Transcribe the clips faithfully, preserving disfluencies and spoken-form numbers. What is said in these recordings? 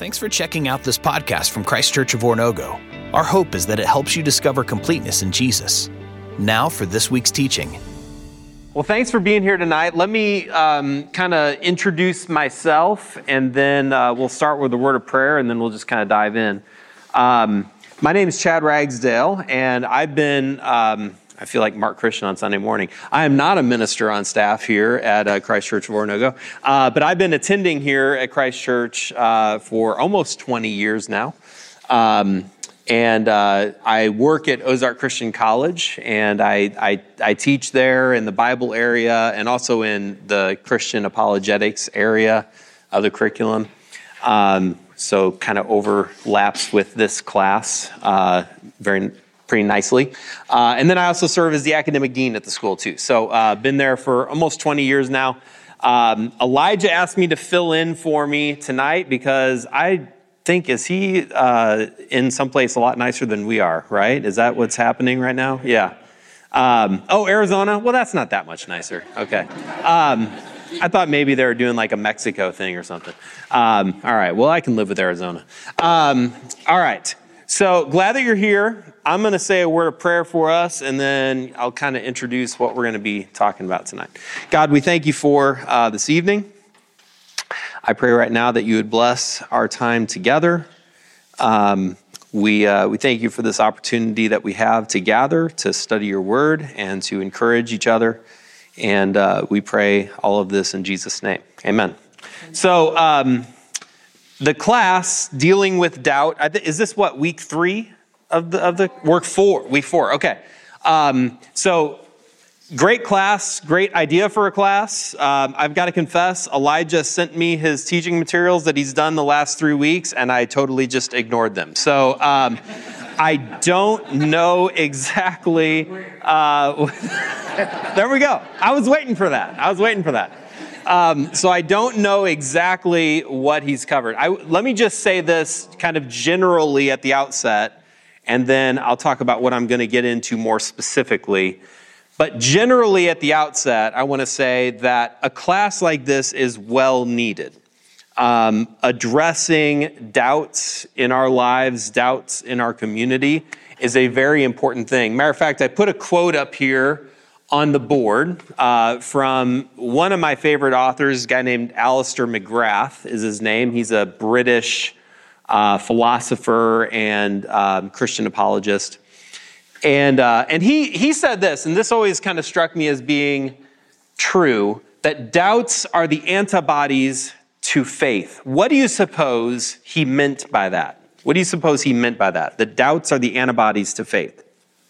Thanks for checking out this podcast from Christ Church of Oronogo. Our hope is that it helps you discover completeness in Jesus. Now for this week's teaching. Well, thanks for being here tonight. Let me um, kind of introduce myself, and then uh, we'll start with a word of prayer, and then we'll just kind of dive in. Um, my name is Chad Ragsdale, and I've been, um, I feel like Mark Christian on Sunday morning. I am not a minister on staff here at uh, Christ Church of Oronogo, uh, but I've been attending here at Christ Church uh, for almost twenty years now. Um, And uh, I work at Ozark Christian College, and I, I I teach there in the Bible area and also in the Christian apologetics area of the curriculum. Um, so kind of overlaps with this class uh, very pretty nicely. Uh, and then I also serve as the academic dean at the school too. So uh, been there for almost twenty years now. Um, Elijah asked me to fill in for me tonight because I think, is he uh, in someplace a lot nicer than we are, right? Is that what's happening right now? Yeah. Um, oh, Arizona? Well, that's not that much nicer. Okay. Um, I thought maybe they were doing like a Mexico thing or something. Um, all right. Well, I can live with Arizona. Um, all right. So glad that you're here. I'm going to say a word of prayer for us, and then I'll kind of introduce what we're going to be talking about tonight. God, we thank you for uh, this evening. I pray right now that you would bless our time together. Um, we uh, we thank you for this opportunity that we have to gather, to study your word, and to encourage each other. And uh, we pray all of this in Jesus' name. Amen. So um, the class dealing with doubt, I th- is this what, week three of the, of the work four? Week four, okay. Um, so Great class, great idea for a class. Um, I've got to confess, Elijah sent me his teaching materials that he's done the last three weeks, and I totally just ignored them. So um, I don't know exactly. Uh, there we go. I was waiting for that. I was waiting for that. Um, so I don't know exactly what he's covered. I, let me just say this kind of generally at the outset, and then I'll talk about what I'm going to get into more specifically. But generally at the outset, I want to say that a class like this is well needed. Um, addressing doubts in our lives, doubts in our community is a very important thing. Matter of fact, I put a quote up here on the board uh, from one of my favorite authors, a guy named Alistair McGrath is his name. He's a British uh, philosopher and um, Christian apologist. And uh, and he he said this, and this always kind of struck me as being true, that doubts are the antibodies to faith. What do you suppose he meant by that? What do you suppose he meant by that? That doubts are the antibodies to faith.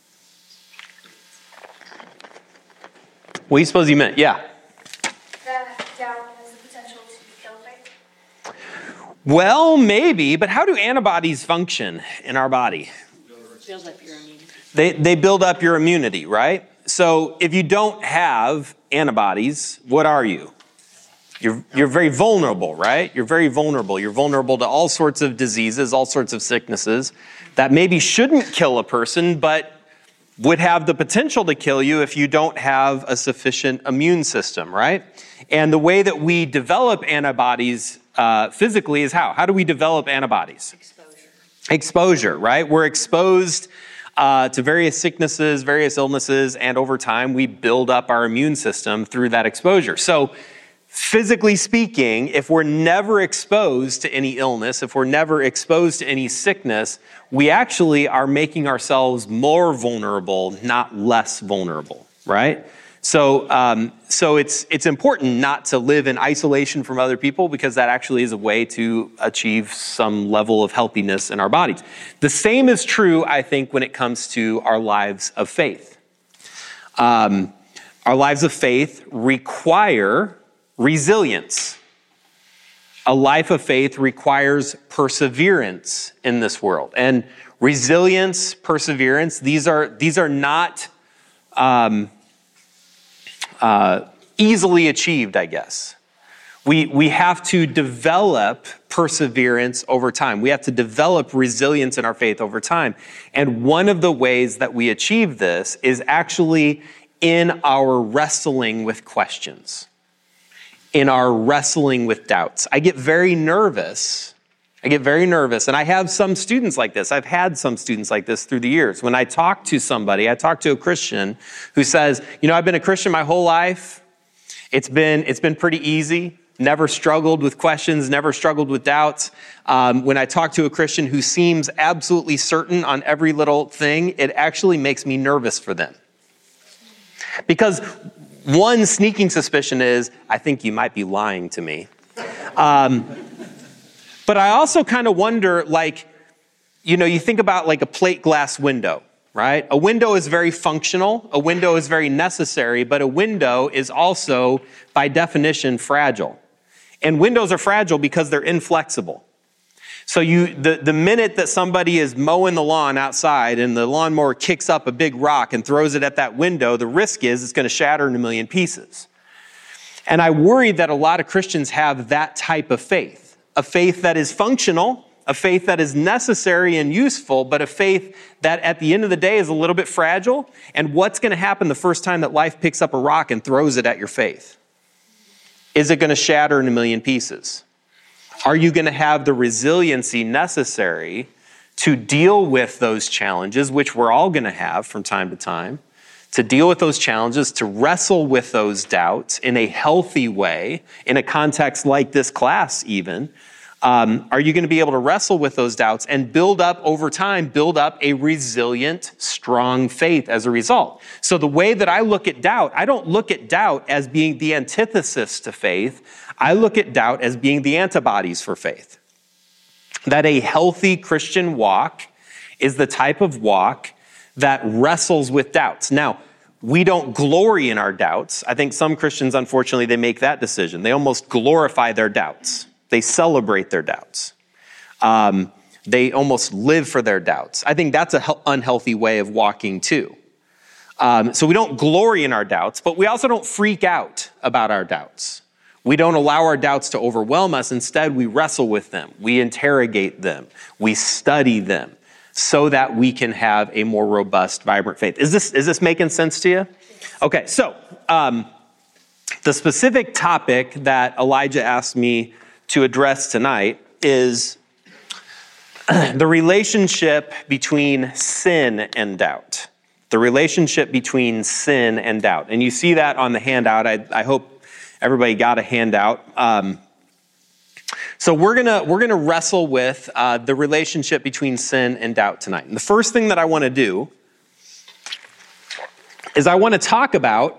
What do you suppose he meant? Yeah. That doubt has the potential to kill faith? Well, maybe, but how do antibodies function in our body? Build up your immunity. They they build up your immunity, right? So if you don't have antibodies, what are you? You're you're very vulnerable, right? You're very vulnerable. You're vulnerable to all sorts of diseases, all sorts of sicknesses that maybe shouldn't kill a person, but would have the potential to kill you if you don't have a sufficient immune system, right? And the way that we develop antibodies uh, physically is how? How do we develop antibodies? Exposure. Exposure, right? We're exposed Uh, to various sicknesses, various illnesses, and over time we build up our immune system through that exposure. So physically speaking, if we're never exposed to any illness, if we're never exposed to any sickness, we actually are making ourselves more vulnerable, not less vulnerable, right? So um, so it's it's important not to live in isolation from other people, because that actually is a way to achieve some level of healthiness in our bodies. The same is true, I think, when it comes to our lives of faith. Um, our lives of faith require resilience. A life of faith requires perseverance in this world. And resilience, perseverance, these are these are not Um, Uh, easily achieved, I guess. We we have to develop perseverance over time. We have to develop resilience in our faith over time. And one of the ways that we achieve this is actually in our wrestling with questions, in our wrestling with doubts. I get very nervous I get very nervous, and I have some students like this. I've had some students like this through the years. When I talk to somebody, I talk to a Christian who says, you know, I've been a Christian my whole life. It's been, it's been pretty easy. Never struggled with questions, never struggled with doubts. Um, when I talk to a Christian who seems absolutely certain on every little thing, it actually makes me nervous for them. Because one sneaking suspicion is, I think you might be lying to me. Um, But I also kind of wonder, like, you know, you think about like a plate glass window, right? A window is very functional. A window is very necessary, but a window is also, by definition, fragile. And windows are fragile because they're inflexible. So you, the, the minute that somebody is mowing the lawn outside and the lawnmower kicks up a big rock and throws it at that window, the risk is it's going to shatter in a million pieces. And I worry that a lot of Christians have that type of faith. A faith that is functional, a faith that is necessary and useful, but a faith that at the end of the day is a little bit fragile. And what's going to happen the first time that life picks up a rock and throws it at your faith? Is it going to shatter in a million pieces? Are you going to have the resiliency necessary to deal with those challenges, which we're all going to have from time to time, to deal with those challenges, to wrestle with those doubts in a healthy way, in a context like this class even? Um, are you going to be able to wrestle with those doubts and build up over time, build up a resilient, strong faith as a result? So the way that I look at doubt, I don't look at doubt as being the antithesis to faith. I look at doubt as being the antibodies for faith. That a healthy Christian walk is the type of walk that wrestles with doubts. Now, we don't glory in our doubts. I think some Christians, unfortunately, they make that decision. They almost glorify their doubts. They celebrate their doubts. Um, they almost live for their doubts. I think that's an he- unhealthy way of walking too. Um, so we don't glory in our doubts, but we also don't freak out about our doubts. We don't allow our doubts to overwhelm us. Instead, we wrestle with them. We interrogate them. We study them, so that we can have a more robust, vibrant faith. Is this, is this making sense to you? Okay, so um, the specific topic that Elijah asked me to address tonight is the relationship between sin and doubt. The relationship between sin and doubt. And you see that on the handout. I, I hope everybody got a handout. Um, So we're gonna we're gonna wrestle with uh, the relationship between sin and doubt tonight. And the first thing that I want to do is I want to talk about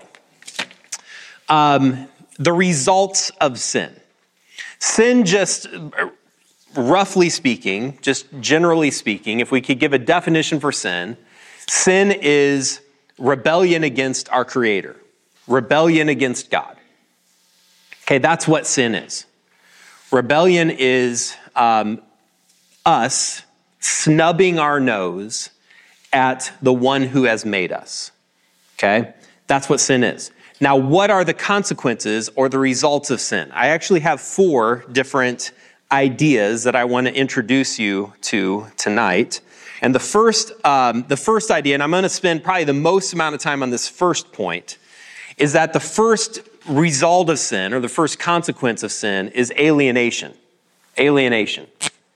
um, the results of sin. Sin, just roughly speaking, just generally speaking, if we could give a definition for sin, sin is rebellion against our Creator, rebellion against God. Okay, that's what sin is. Rebellion is um, us snubbing our nose at the one who has made us. Okay? That's what sin is. Now, what are the consequences or the results of sin? I actually have four different ideas that I want to introduce you to tonight. And the first, um, the first idea, and I'm going to spend probably the most amount of time on this first point, is that the first result of sin, or the first consequence of sin, is alienation. Alienation.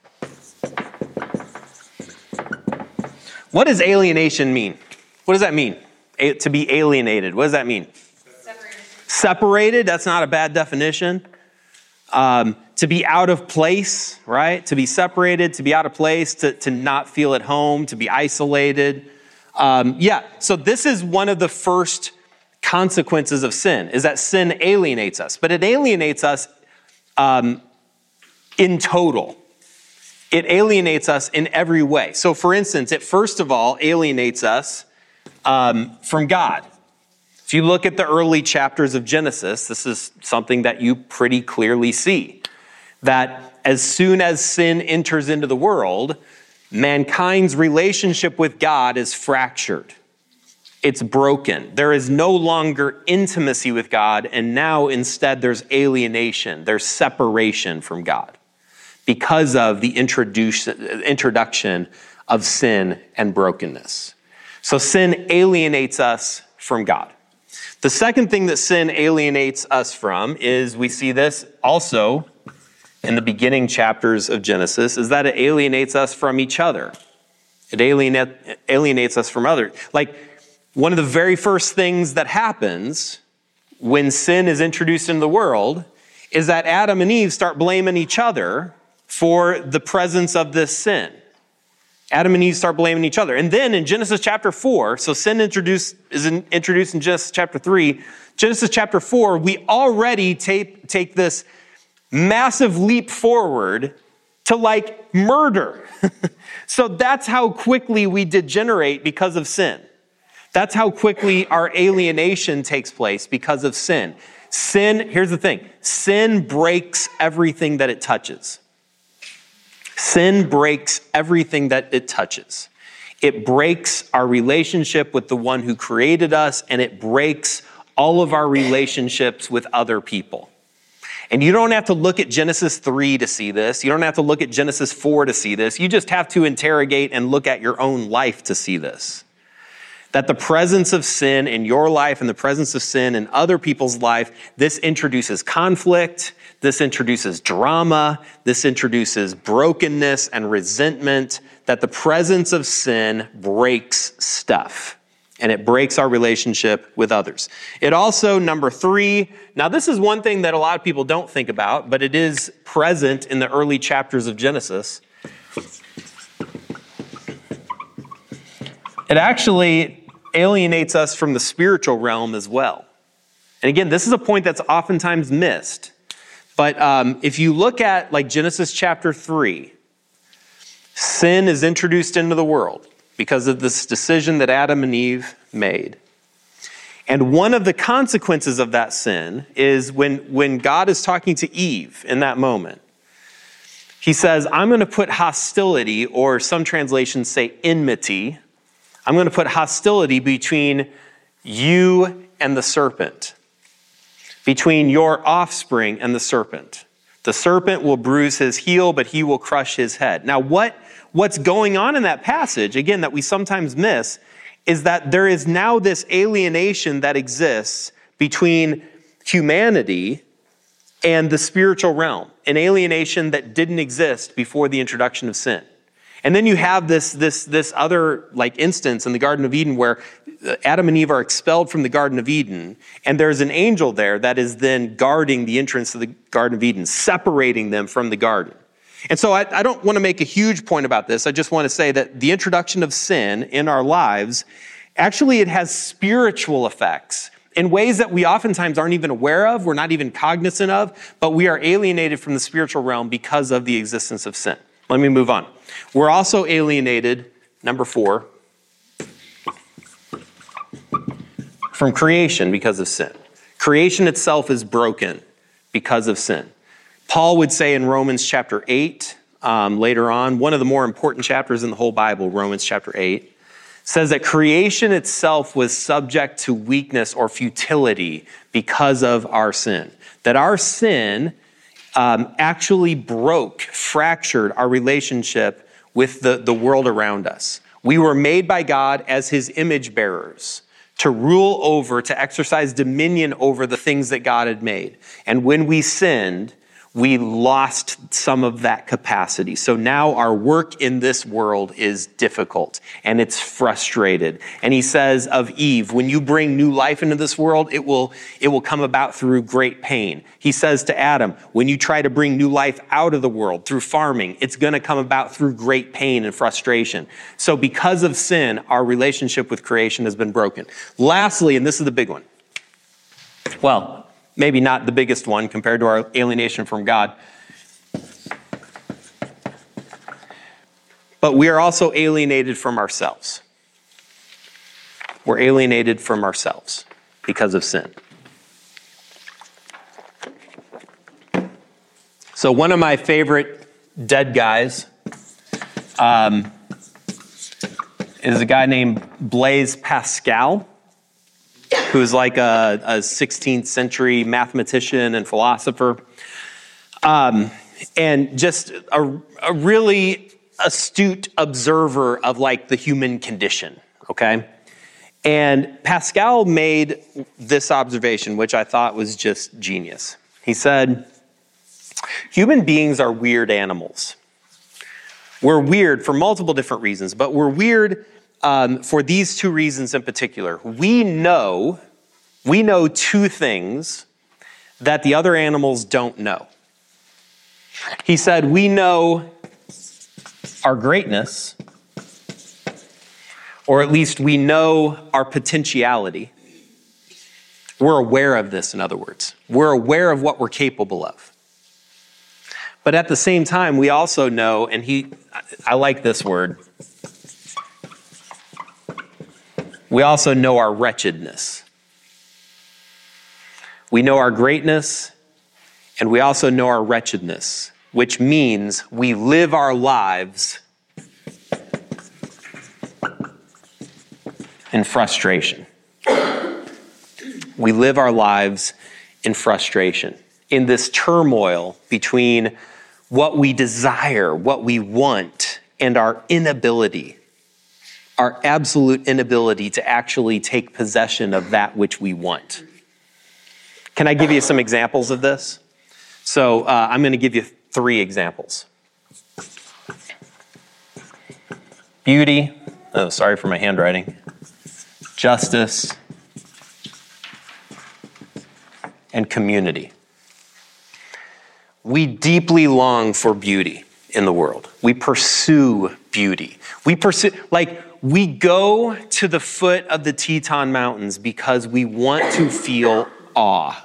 What does alienation mean? What does that mean? A- to be alienated. What does that mean? Separated. Separated, that's not a bad definition. Um, to be out of place, right? To be separated, to be out of place, to, to not feel at home, to be isolated. Um, yeah, so this is one of the first consequences of sin, is that sin alienates us. But it alienates us um, in total. It alienates us in every way. So for instance, it first of all alienates us um, from God. If you look at the early chapters of Genesis, this is something that you pretty clearly see. That as soon as sin enters into the world, mankind's relationship with God is fractured. It's broken. There is no longer intimacy with God, and now instead there's alienation, there's separation from God because of the introduction of sin and brokenness. So sin alienates us from God. The second thing that sin alienates us from is, we see this also in the beginning chapters of Genesis is that it alienates us from each other. It alienate, alienates us from others. Like, one of the very first things that happens when sin is introduced into the world is that Adam and Eve start blaming each other for the presence of this sin. Adam and Eve start blaming each other. And then in Genesis chapter four, so sin introduced, is in, introduced in Genesis chapter three, Genesis chapter four, we already take, take this massive leap forward to like murder. So that's how quickly we degenerate because of sin. That's how quickly our alienation takes place because of sin. Sin, here's the thing, sin breaks everything that it touches. Sin breaks everything that it touches. It breaks our relationship with the one who created us, and it breaks all of our relationships with other people. And you don't have to look at Genesis three to see this. You don't have to look at Genesis four to see this. You just have to interrogate and look at your own life to see this. That the presence of sin in your life and the presence of sin in other people's life, this introduces conflict, this introduces drama, this introduces brokenness and resentment, that the presence of sin breaks stuff. And it breaks our relationship with others. It also, number three, now this is one thing that a lot of people don't think about, but it is present in the early chapters of Genesis. It actually alienates us from the spiritual realm as well. And again, this is a point that's oftentimes missed. But um, if you look at like Genesis chapter three, sin is introduced into the world because of this decision that Adam and Eve made. And one of the consequences of that sin is when, when God is talking to Eve in that moment, he says, I'm going to put hostility, or some translations say enmity, I'm going to put hostility between you and the serpent, between your offspring and the serpent. The serpent will bruise his heel, but he will crush his head. Now, what, what's going on in that passage, again, that we sometimes miss, is that there is now this alienation that exists between humanity and the spiritual realm, an alienation that didn't exist before the introduction of sin. And then you have this, this, this other like instance in the Garden of Eden where Adam and Eve are expelled from the Garden of Eden, and there's an angel there that is then guarding the entrance to the Garden of Eden, separating them from the garden. And so I, I don't want to make a huge point about this. I just want to say that the introduction of sin in our lives, actually it has spiritual effects in ways that we oftentimes aren't even aware of, we're not even cognizant of, but we are alienated from the spiritual realm because of the existence of sin. Let me move on. We're also alienated, number four, from creation because of sin. Creation itself is broken because of sin. Paul would say in Romans chapter eight, um, later on, one of the more important chapters in the whole Bible, Romans chapter eight, says that creation itself was subject to weakness or futility because of our sin. That our sin um, actually broke, fractured our relationship with the, the world around us. We were made by God as his image bearers to rule over, to exercise dominion over the things that God had made. And when we sinned, we lost some of that capacity. So now our work in this world is difficult and it's frustrated. And he says of Eve, when you bring new life into this world, it will, it will come about through great pain. He says to Adam, when you try to bring new life out of the world through farming, it's going to come about through great pain and frustration. So because of sin, our relationship with creation has been broken. Lastly, and this is the big one. Well, maybe not the biggest one compared to our alienation from God. But we are also alienated from ourselves. We're alienated from ourselves because of sin. So one of my favorite dead guys um, is a guy named Blaise Pascal, who's like a, a sixteenth century mathematician and philosopher. Um, and just a, a really astute observer of like the human condition, okay? And Pascal made this observation, which I thought was just genius. He said, Human beings are weird animals. We're weird for multiple different reasons, but we're weird um, for these two reasons in particular. We know, we know two things that the other animals don't know. He said, we know our greatness, or at least we know our potentiality. We're aware of this, in other words. We're aware of what we're capable of. But at the same time, we also know, and he, I like this word, we also know our wretchedness. We know our greatness, and we also know our wretchedness, which means we live our lives in frustration. We live our lives in frustration, in this turmoil between what we desire, what we want, and our inability, our absolute inability to actually take possession of that which we want. Can I give you some examples of this? So uh, I'm going to give you three examples. Beauty, oh, sorry for my handwriting. Justice, and community. We deeply long for beauty in the world. We pursue beauty. We pursue, like, we go to the foot of the Teton Mountains because we want to feel awe.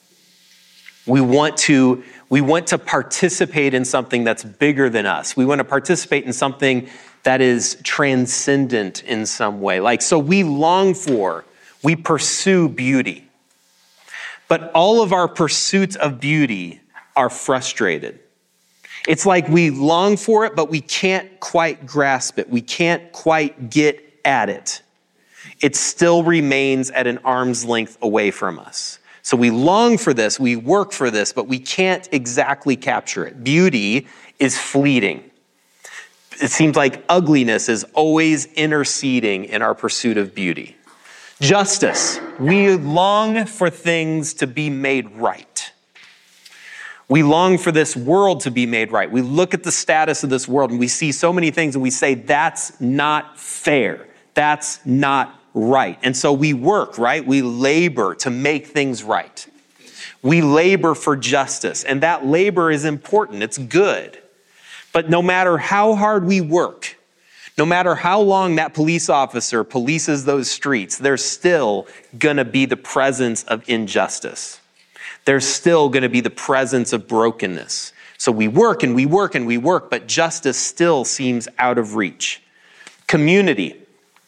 We want to, we want to participate in something that's bigger than us. We want to participate in something that is transcendent in some way. Like, so we long for, we pursue beauty. But all of our pursuits of beauty are frustrated. It's like we long for it, but we can't quite grasp it. We can't quite get at it. It still remains at an arm's length away from us. So we long for this, we work for this, but we can't exactly capture it. Beauty is fleeting. It seems like ugliness is always interceding in our pursuit of beauty. Justice. We long for things to be made right. We long for this world to be made right. We look at the status of this world and we see so many things and we say, that's not fair. That's not right. And so we work, right? We labor to make things right. We labor for justice, and that labor is important. It's good. But no matter how hard we work, no matter how long that police officer polices those streets, there's still going to be the presence of injustice. There's still going to be the presence of brokenness. So we work and we work and we work, but justice still seems out of reach. Community.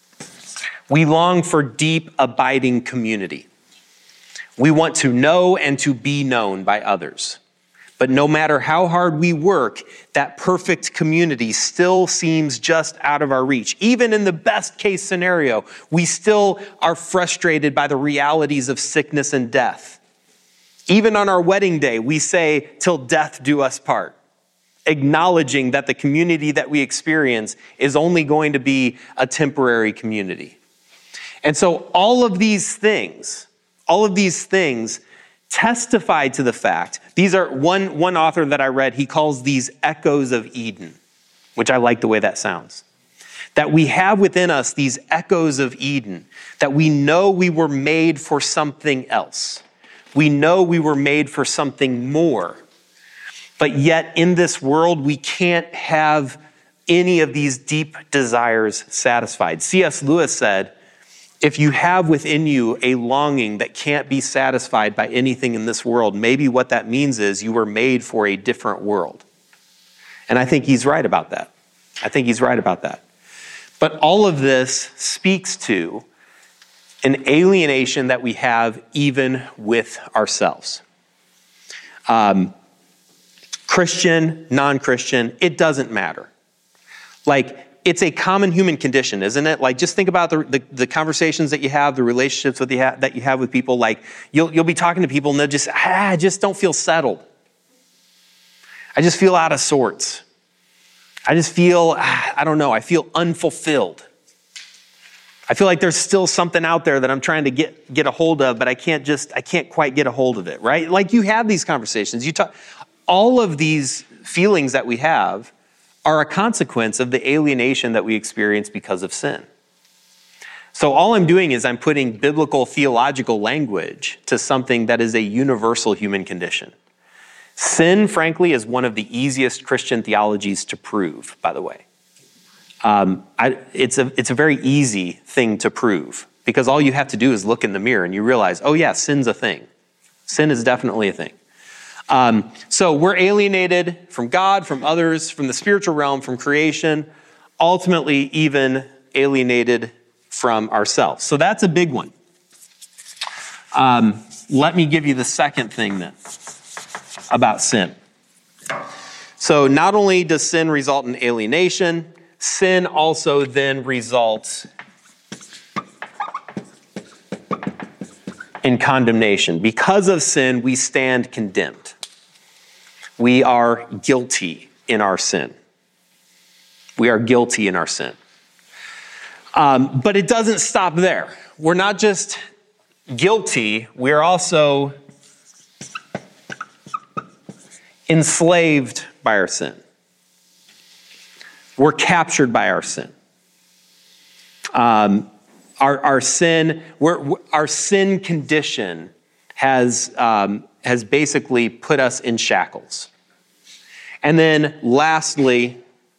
We long for deep, abiding community. We want to know and to be known by others. But no matter how hard we work, that perfect community still seems just out of our reach. Even in the best case scenario, we still are frustrated by the realities of sickness and death. Even on our wedding day, we say, till death do us part, acknowledging that the community that we experience is only going to be a temporary community. And so all of these things, all of these things testify to the fact, these are one, one author that I read, he calls these echoes of Eden, which I like the way that sounds. That we have within us these echoes of Eden, that we know we were made for something else. We know we were made for something more. But yet in this world, we can't have any of these deep desires satisfied. C S Lewis said, if you have within you a longing that can't be satisfied by anything in this world, maybe what that means is you were made for a different world. And I think he's right about that. I think he's right about that. But all of this speaks to an alienation that we have even with ourselves. Um, Christian, non-Christian, it doesn't matter. Like, it's a common human condition, isn't it? Like, just think about the, the, the conversations that you have, the relationships with you ha- that you have with people. Like, you'll, you'll be talking to people and they'll just, ah, I just don't feel settled. I just feel out of sorts. I just feel, ah, I don't know, I feel unfulfilled. I feel like there's still something out there that I'm trying to get, get a hold of, but I can't just, I can't quite get a hold of it, right? Like, you have these conversations. You talk, all of these feelings that we have are a consequence of the alienation that we experience because of sin. So all I'm doing is I'm putting biblical theological language to something that is a universal human condition. Sin, frankly, is one of the easiest Christian theologies to prove, by the way. Um, I, it's a, it's a very easy thing to prove because all you have to do is look in the mirror and you realize, oh yeah, sin's a thing. Sin is definitely a thing. Um, so we're alienated from God, from others, from the spiritual realm, from creation, ultimately even alienated from ourselves. So that's a big one. Um, let me give you the second thing then about sin. So not only does sin result in alienation, sin also then results in condemnation. Because of sin, we stand condemned. We are guilty in our sin. We are guilty in our sin. Um, but it doesn't stop there. We're not just guilty, we're also enslaved by our sin. We're captured by our sin. Um, our, our sin, we're, our sin condition has um, has basically put us in shackles. And then, lastly,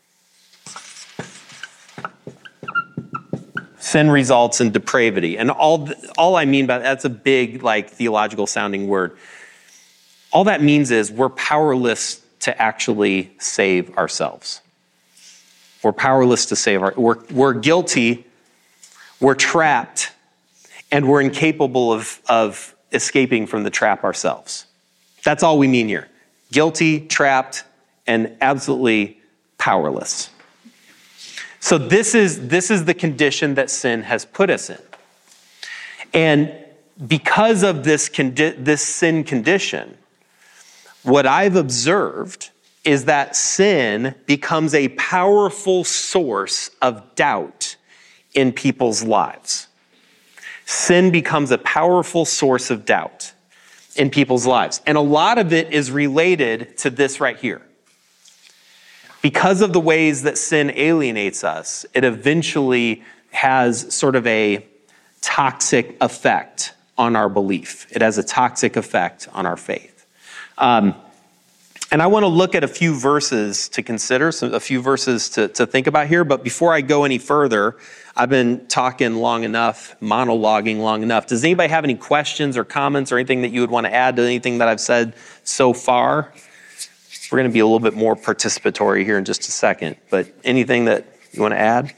sin results in depravity. And all all I mean by that, that's a big, like, theological sounding word. All that means is we're powerless to actually save ourselves. We're powerless to save our, we're, we're guilty, we're trapped, and we're incapable of, of escaping from the trap ourselves. That's all we mean here. Guilty, trapped, and absolutely powerless. So this is, this is the condition that sin has put us in. And because of this, condi- this sin condition, what I've observed is that sin becomes a powerful source of doubt in people's lives. Sin becomes a powerful source of doubt in people's lives. And a lot of it is related to this right here. Because of the ways that sin alienates us, it eventually has sort of a toxic effect on our belief. It has a toxic effect on our faith. Um, And I want to look at a few verses to consider, so a few verses to, to think about here. But before I go any further, I've been talking long enough, monologuing long enough. Does anybody have any questions or comments or anything that you would want to add to anything that I've said so far? We're going to be a little bit more participatory here in just a second. But anything that you want to add?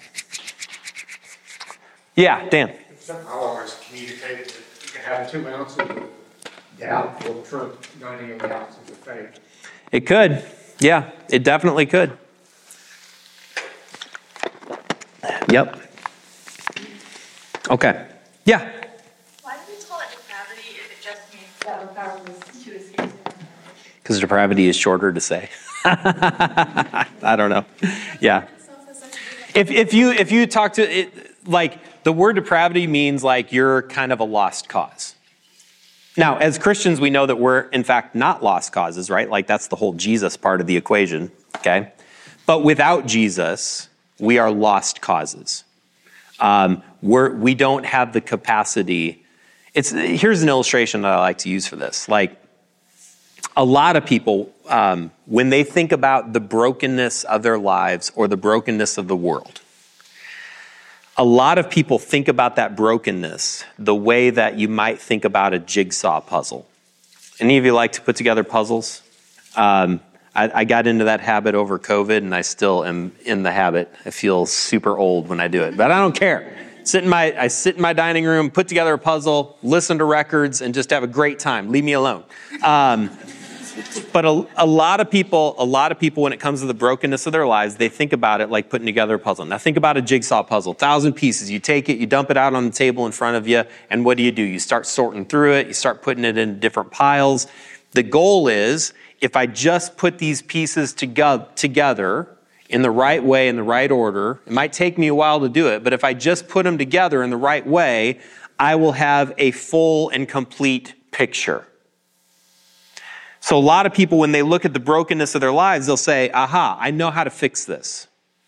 Yeah, Dan. I've always communicated that you can have two ounces of doubt will trump ninety-eight ounces of faith. It could. Yeah, it definitely could. Yep. Okay. Yeah. Why do we call it depravity if it just means that we're powerless to escape sin? Because depravity is shorter to say. I don't know. Yeah. If if you if you talk to it, like the word depravity means like you're kind of a lost cause. Now, as Christians, we know that we're, in fact, not lost causes, right? Like, that's the whole Jesus part of the equation, okay? But without Jesus, we are lost causes. Um, we're, we don't have the capacity. It's here's an illustration that I like to use for this. Like, a lot of people, um, when they think about the brokenness of their lives or the brokenness of the world, a lot of people think about that brokenness the way that you might think about a jigsaw puzzle. Any of you like to put together puzzles? Um, I, I got into that habit over COVID, and I still am in the habit. I feel super old when I do it, but I don't care. Sit in my, I sit in my dining room, put together a puzzle, listen to records, and just have a great time. Leave me alone. Um, But a, a lot of people, a lot of people, when it comes to the brokenness of their lives, they think about it like putting together a puzzle. Now think about a jigsaw puzzle, thousand pieces. You take it, you dump it out on the table in front of you, and what do you do? You start sorting through it, you start putting it in different piles. The goal is, if I just put these pieces to- together in the right way, in the right order, it might take me a while to do it, but if I just put them together in the right way, I will have a full and complete picture. So a lot of people, when they look at the brokenness of their lives, they'll say, aha, I know how to fix this.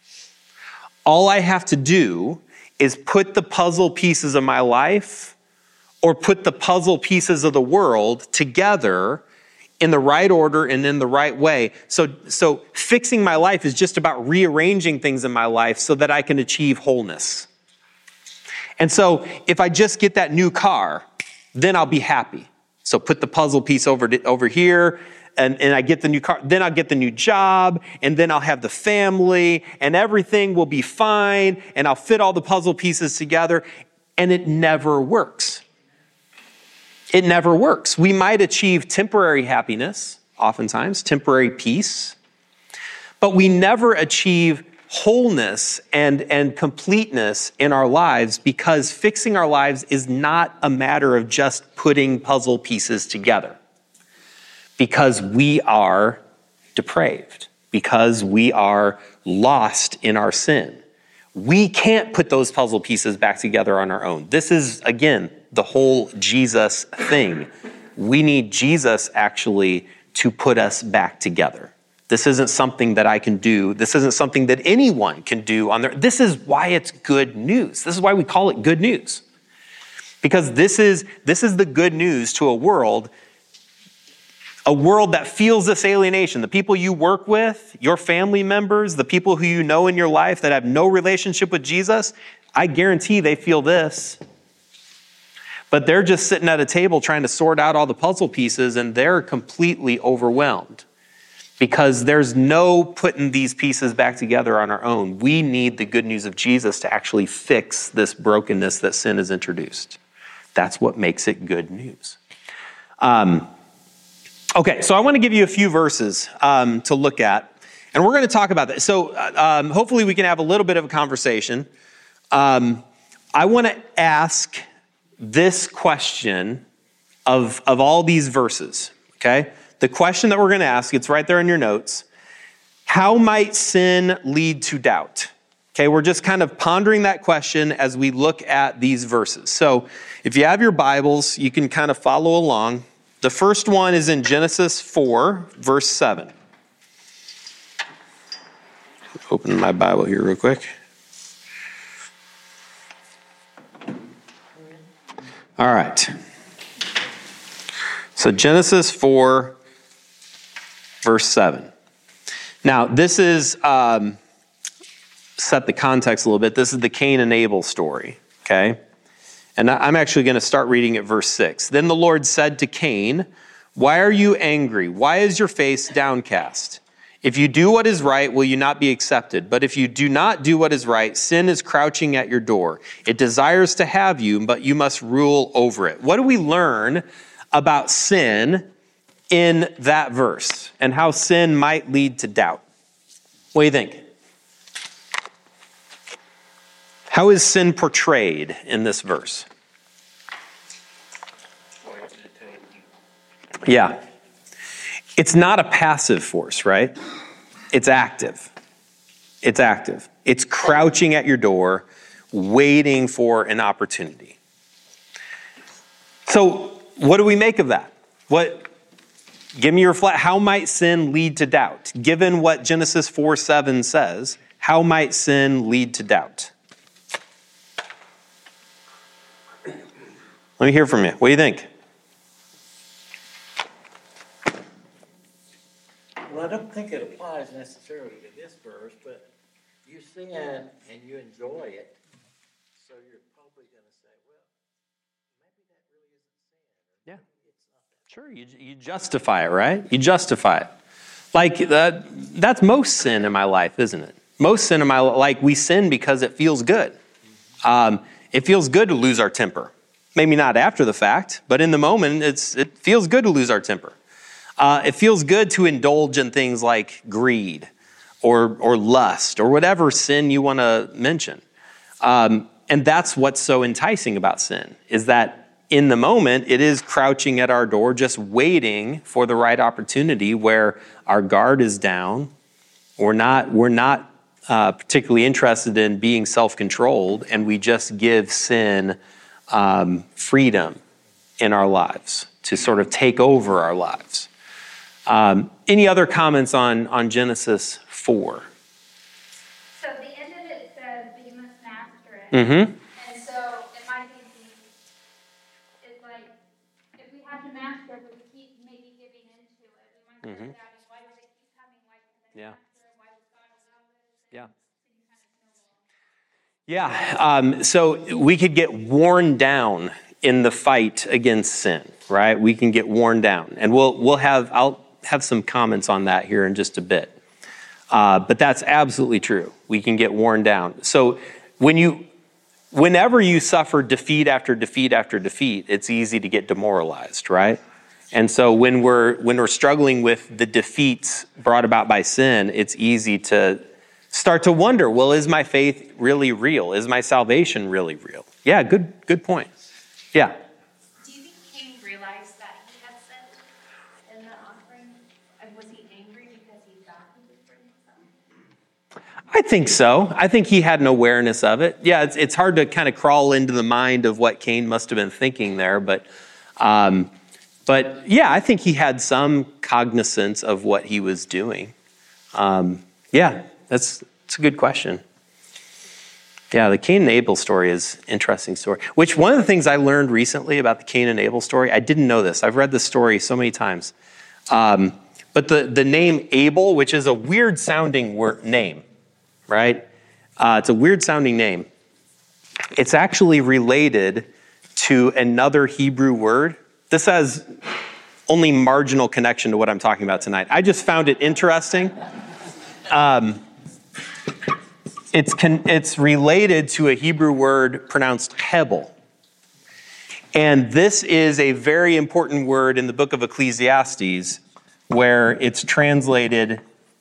All I have to do is put the puzzle pieces of my life or put the puzzle pieces of the world together in the right order and in the right way. So, so fixing my life is just about rearranging things in my life so that I can achieve wholeness. And so if I just get that new car, then I'll be happy. So put the puzzle piece over, to, over here, and, and I get the new car. Then I'll get the new job, and then I'll have the family, and everything will be fine, and I'll fit all the puzzle pieces together, and it never works. It never works. We might achieve temporary happiness, oftentimes, temporary peace, but we never achieve wholeness and, and completeness in our lives, because fixing our lives is not a matter of just putting puzzle pieces together. Because we are depraved, because we are lost in our sin. We can't put those puzzle pieces back together on our own. This is, again, the whole Jesus thing. We need Jesus actually to put us back together. This isn't something that I can do. This isn't something that anyone can do on their. This is why it's good news. This is why we call it good news. Because this is, this is the good news to a world, a world that feels this alienation. The people you work with, your family members, the people who you know in your life that have no relationship with Jesus, I guarantee they feel this. But they're just sitting at a table trying to sort out all the puzzle pieces, and they're completely overwhelmed. Because there's no putting these pieces back together on our own. We need the good news of Jesus to actually fix this brokenness that sin has introduced. That's what makes it good news. Um, okay, so I want to give you a few verses um, to look at. And we're going to talk about that. So um, hopefully we can have a little bit of a conversation. Um, I want to ask this question of, of all these verses, okay? The question that we're going to ask, it's right there in your notes. How might sin lead to doubt? Okay, we're just kind of pondering that question as we look at these verses. So if you have your Bibles, you can kind of follow along. The first one is in Genesis four, verse seven. Open my Bible here real quick. All right. So Genesis four, verse seven. Now, this is, um, set the context a little bit. This is the Cain and Abel story, okay? And I'm actually going to start reading at verse six. Then the Lord said to Cain, "Why are you angry? Why is your face downcast? If you do what is right, will you not be accepted? But if you do not do what is right, sin is crouching at your door. It desires to have you, but you must rule over it." What do we learn about sin in that verse and how sin might lead to doubt? What do you think? How is sin portrayed in this verse? Yeah. It's not a passive force, right? It's active. It's active. It's crouching at your door, waiting for an opportunity. So, what do we make of that? What? Give me your flat. How might sin lead to doubt? Given what Genesis four seven says, how might sin lead to doubt? Let me hear from you. What do you think? Well, I don't think it applies necessarily to this verse, but you sin and you enjoy it, so you're probably going to say, well, maybe that really isn't sin. Yeah. Sure, you, you justify it, right? You justify it. Like, that, that's most sin in my life, isn't it? Most sin in my life, like, we sin because it feels good. Um, it feels good to lose our temper. Maybe not after the fact, but in the moment, it's it feels good to lose our temper. Uh, it feels good to indulge in things like greed or or lust or whatever sin you want to mention. Um, and that's what's so enticing about sin, is that in the moment, it is crouching at our door, just waiting for the right opportunity where our guard is down. We're not, we're not uh, particularly interested in being self-controlled, and we just give sin um, freedom in our lives to sort of take over our lives. Um, any other comments on, on Genesis four? So the end of it says that you must master it. Mm-hmm. And so in my thinking, it's like, if we have to master it, but we keep maybe giving into it, we might start Mhm. doubting, why do they keep coming? Why can't I Yeah. master it? Why does God allow this? Yeah. And kind of snowball. Yeah, um, so we could get worn down in the fight against sin, right? We can get worn down, and we'll we'll have I'll have some comments on that here in just a bit. Uh, but that's absolutely true. We can get worn down. So when you, whenever you suffer defeat after defeat after defeat, it's easy to get demoralized, right? And so when we're when we're struggling with the defeats brought about by sin, it's easy to start to wonder, well, is my faith really real? Is my salvation really real? Yeah, good good point. Yeah. Do you think Cain realized that he had sinned in the offering? And was he angry because he thought he was bringing something? I think so. I think he had an awareness of it. Yeah, it's it's hard to kind of crawl into the mind of what Cain must have been thinking there, but um, but yeah, I think he had some cognizance of what he was doing. Um, yeah, that's that's a good question. Yeah, the Cain and Abel story is an interesting story. Which one of the things I learned recently about the Cain and Abel story, I didn't know this. I've read this story so many times. Um, but the, the name Abel, which is a weird sounding word, name, right? Uh, it's a weird sounding name. It's actually related to another Hebrew word. This has only marginal connection to what I'm talking about tonight. I just found it interesting. Um, It's con- it's related to a Hebrew word pronounced Hebel. And this is a very important word in the book of Ecclesiastes where it's translated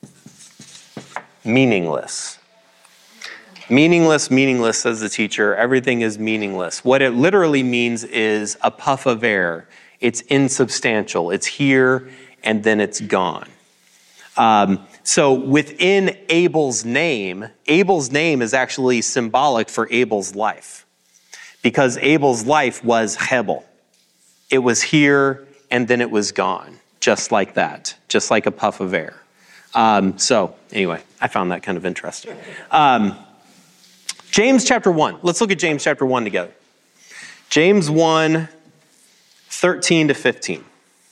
meaningless. Meaningless, meaningless, says the teacher. Everything is meaningless. What it literally means is a puff of air. It's insubstantial. It's here and then it's gone. Um, so within Abel's name, Abel's name is actually symbolic for Abel's life, because Abel's life was Hebel. It was here and then it was gone, just like that, just like a puff of air. Um, so anyway, I found that kind of interesting. Um, James chapter one. Let's look at James chapter one together. James one, thirteen to fifteen.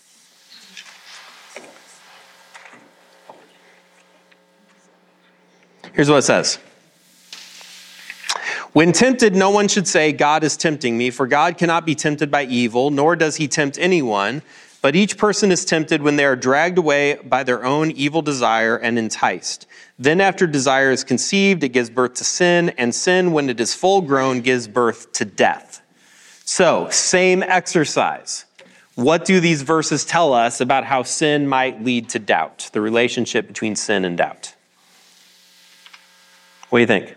Here's what it says. When tempted, no one should say, God is tempting me, for God cannot be tempted by evil, nor does he tempt anyone. But each person is tempted when they are dragged away by their own evil desire and enticed. Then after desire is conceived, it gives birth to sin, and sin, when it is full grown, gives birth to death. So, same exercise. What do these verses tell us about how sin might lead to doubt, the relationship between sin and doubt? What do you think?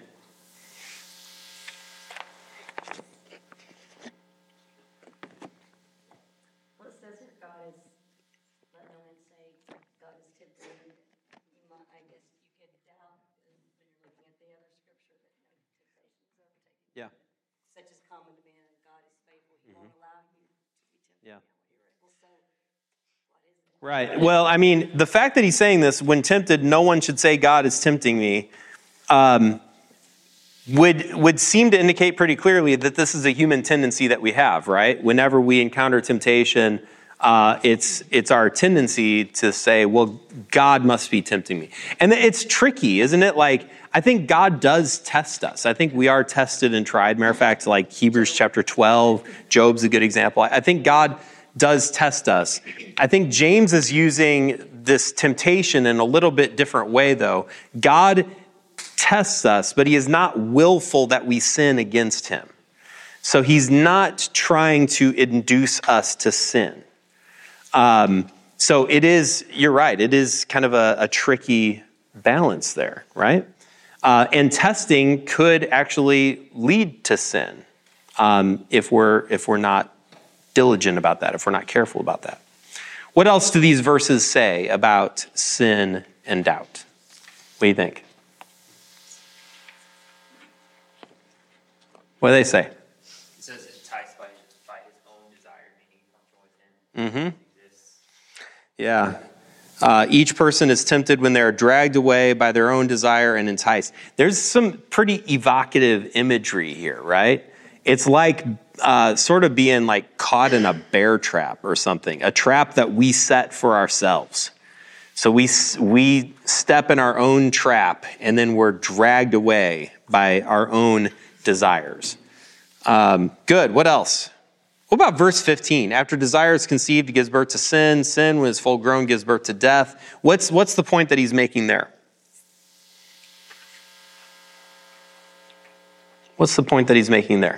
Well, it says here, God is, let no one say God is tempting. You might, I guess you could doubt when you're looking at the other scripture that no temptation is overtaken. Yeah. Such as common to man, God is faithful. He won't allow you to be tempted. Yeah. Well, so what is it? Right. Well, I mean, the fact that he's saying this, when tempted, no one should say God is tempting me, um, would would seem to indicate pretty clearly that this is a human tendency that we have, right? Whenever we encounter temptation, uh, it's it's our tendency to say, well, God must be tempting me. And it's tricky, isn't it? Like, I think God does test us. I think we are tested and tried. Matter of fact, like Hebrews chapter twelve, Job's a good example. I think God does test us. I think James is using this temptation in a little bit different way, though. God tests us, but he is not willful that we sin against him. So he's not trying to induce us to sin. Um, so it is, you're right, it is kind of a, a tricky balance there, right? Uh, and testing could actually lead to sin um, if we're if we're not diligent about that, if we're not careful about that. What else do these verses say about sin and doubt? What do you think? What do they say? It says enticed by, by his own desire, meaning he comes from within. Mm-hmm. Yeah. Uh, each person is tempted when they are dragged away by their own desire and enticed. There's some pretty evocative imagery here, right? It's like uh, sort of being like caught in a bear trap or something, a trap that we set for ourselves. So we we step in our own trap, and then we're dragged away by our own desires. Um, good. What else? What about verse fifteen? After desire is conceived, it gives birth to sin. Sin, when it's full grown, gives birth to death. What's what's the point that he's making there? What's the point that he's making there?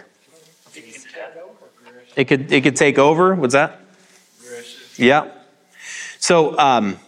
It could it could take over. What's that? Yeah. So um,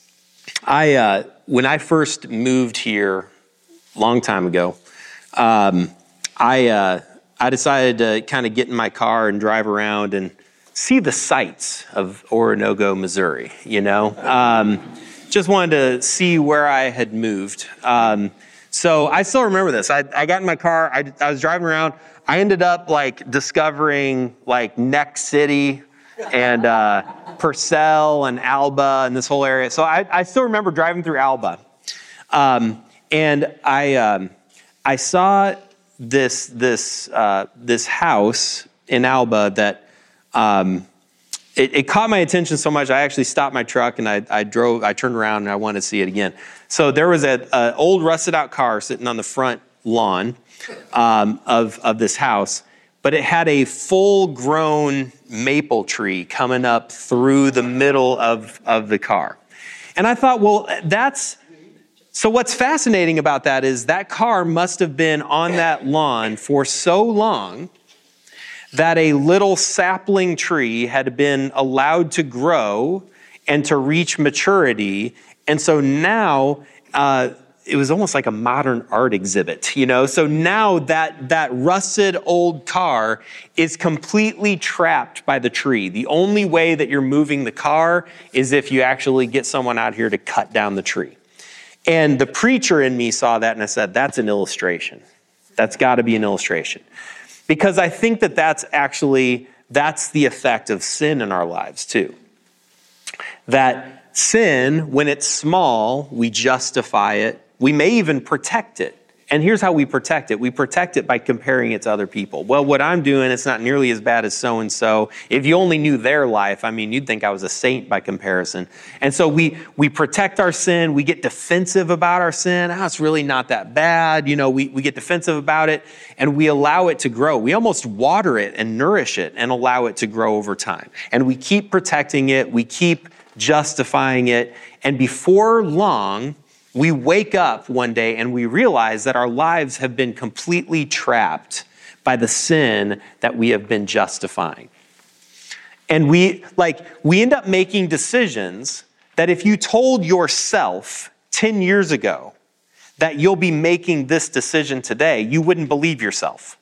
I uh, when I first moved here, long time ago, um, I uh, I decided to kind of get in my car and drive around and see the sights of Oronogo, Missouri. You know, um, just wanted to see where I had moved. Um, so I still remember this. I, I got in my car. I, I was driving around. I ended up like discovering like Neck City and uh, Purcell and Alba and this whole area. So I, I still remember driving through Alba, um, and I um, I saw this this uh, this house in Alba that um, it, it caught my attention so much. I actually stopped my truck and I, I drove. I turned around and I wanted to see it again. So there was a, a old rusted out car sitting on the front lawn um, of of this house, but it had a full grown maple tree coming up through the middle of of the car, and I thought, well, that's. So what's fascinating about that is that car must have been on that lawn for so long that a little sapling tree had been allowed to grow and to reach maturity. And so now uh, it was almost like a modern art exhibit, you know? So now that, that rusted old car is completely trapped by the tree. The only way that you're moving the car is if you actually get someone out here to cut down the tree. And the preacher in me saw that and I said, that's an illustration. That's got to be an illustration. Because I think that that's actually, that's the effect of sin in our lives too. That sin, when it's small, we justify it. We may even protect it. And here's how we protect it. We protect it by comparing it to other people. Well, what I'm doing, it's not nearly as bad as so-and-so. If you only knew their life, I mean, you'd think I was a saint by comparison. And so we we protect our sin. We get defensive about our sin. Oh, it's really not that bad. You know, we, we get defensive about it and we allow it to grow. We almost water it and nourish it and allow it to grow over time. And we keep protecting it. We keep justifying it. And before long, we wake up one day and we realize that our lives have been completely trapped by the sin that we have been justifying. And we, like, we end up making decisions that if you told yourself ten years ago that you'll be making this decision today, you wouldn't believe yourself.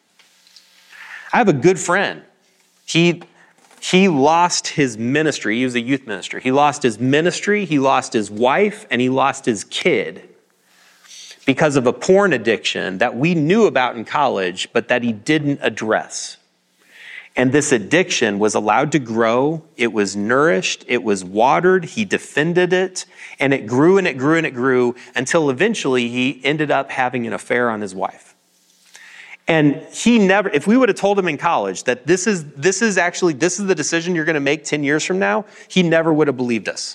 I have a good friend. He He lost his ministry. He was a youth minister. He lost his ministry, he lost his wife, and he lost his kid because of a porn addiction that we knew about in college, but that he didn't address. And this addiction was allowed to grow. It was nourished. It was watered. He defended it. And it grew and it grew and it grew until eventually he ended up having an affair on his wife. And he never, if we would have told him in college that this is this is actually, this is the decision you're going to make ten years from now, he never would have believed us.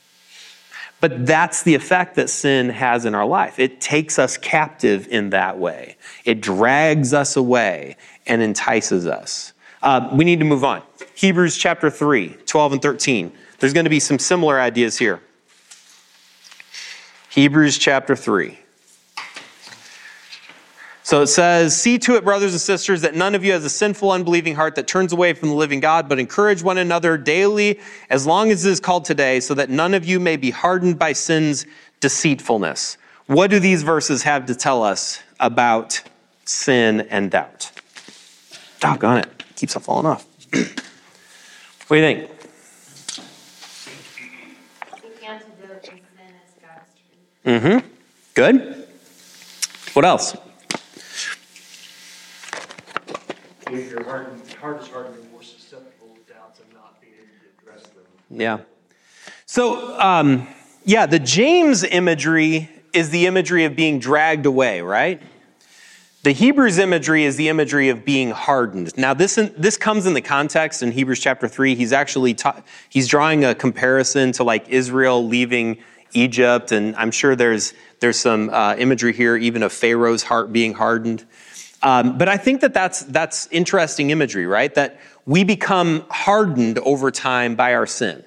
But that's the effect that sin has in our life. It takes us captive in that way. It drags us away and entices us. Uh, we need to move on. Hebrews chapter three, twelve and thirteen. There's going to be some similar ideas here. Hebrews chapter three. So it says, see to it, brothers and sisters, that none of you has a sinful, unbelieving heart that turns away from the living God, but encourage one another daily, as long as it is called today, so that none of you may be hardened by sin's deceitfulness. What do these verses have to tell us about sin and doubt? Doggone it. It keeps on falling off. What do you think? The antidote to sin is God's truth. Mm-hmm. Good. What else? If your heart, heart is hardened, you're more susceptible to doubts and not being able to address them. Yeah. So um, yeah, the James imagery is the imagery of being dragged away, right? The Hebrews imagery is the imagery of being hardened. Now, this this comes in the context in Hebrews chapter three. He's actually ta- he's drawing a comparison to like Israel leaving Egypt, and I'm sure there's there's some uh, imagery here, even of Pharaoh's heart being hardened. Um, but I think that that's that's interesting imagery, right? That we become hardened over time by our sin,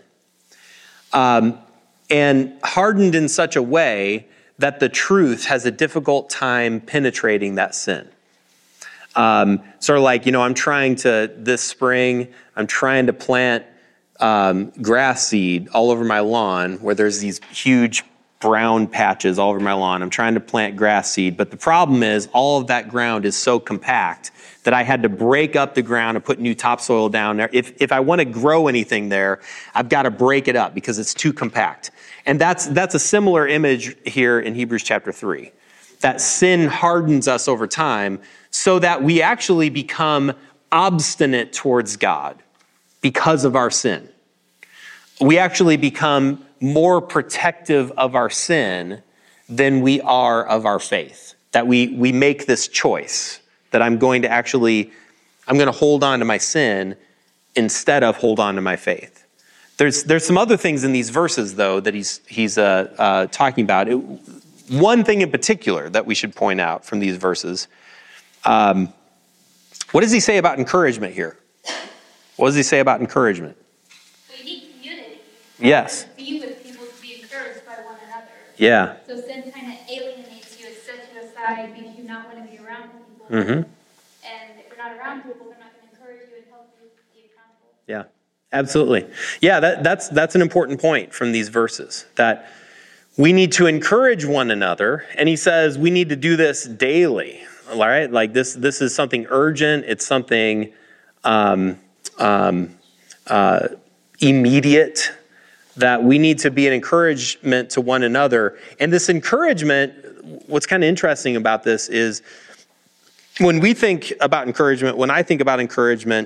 um, and hardened in such a way that the truth has a difficult time penetrating that sin. Um, sort of like, you know, I'm trying to, this spring, I'm trying to plant um, grass seed all over my lawn where there's these huge brown patches all over my lawn. I'm trying to plant grass seed, but the problem is all of that ground is so compact that I had to break up the ground and put new topsoil down there. If, if I want to grow anything there, I've got to break it up because it's too compact. And that's that's a similar image here in Hebrews chapter three, that sin hardens us over time so that we actually become obstinate towards God because of our sin. We actually become more protective of our sin than we are of our faith, that we, we make this choice that I'm going to actually, I'm going to hold on to my sin instead of hold on to my faith. There's there's some other things in these verses, though, that he's he's uh, uh, talking about. It, one thing in particular that we should point out from these verses. Um, what does he say about encouragement here? What does he say about encouragement? We need community. Yes. To be with people, to be encouraged by one another. Yeah. So sin kind of alienates you, it sets you aside, makes you not want to be around people. Mm-hmm. And if you're not around people, they're not going to encourage you and help you be accountable. Yeah. Absolutely. Yeah, that, that's that's an important point from these verses, that we need to encourage one another. And he says we need to do this daily, all right? Like this, this is something urgent. It's something um, um, uh, immediate, that we need to be an encouragement to one another. And this encouragement, what's kind of interesting about this is when we think about encouragement, when I think about encouragement,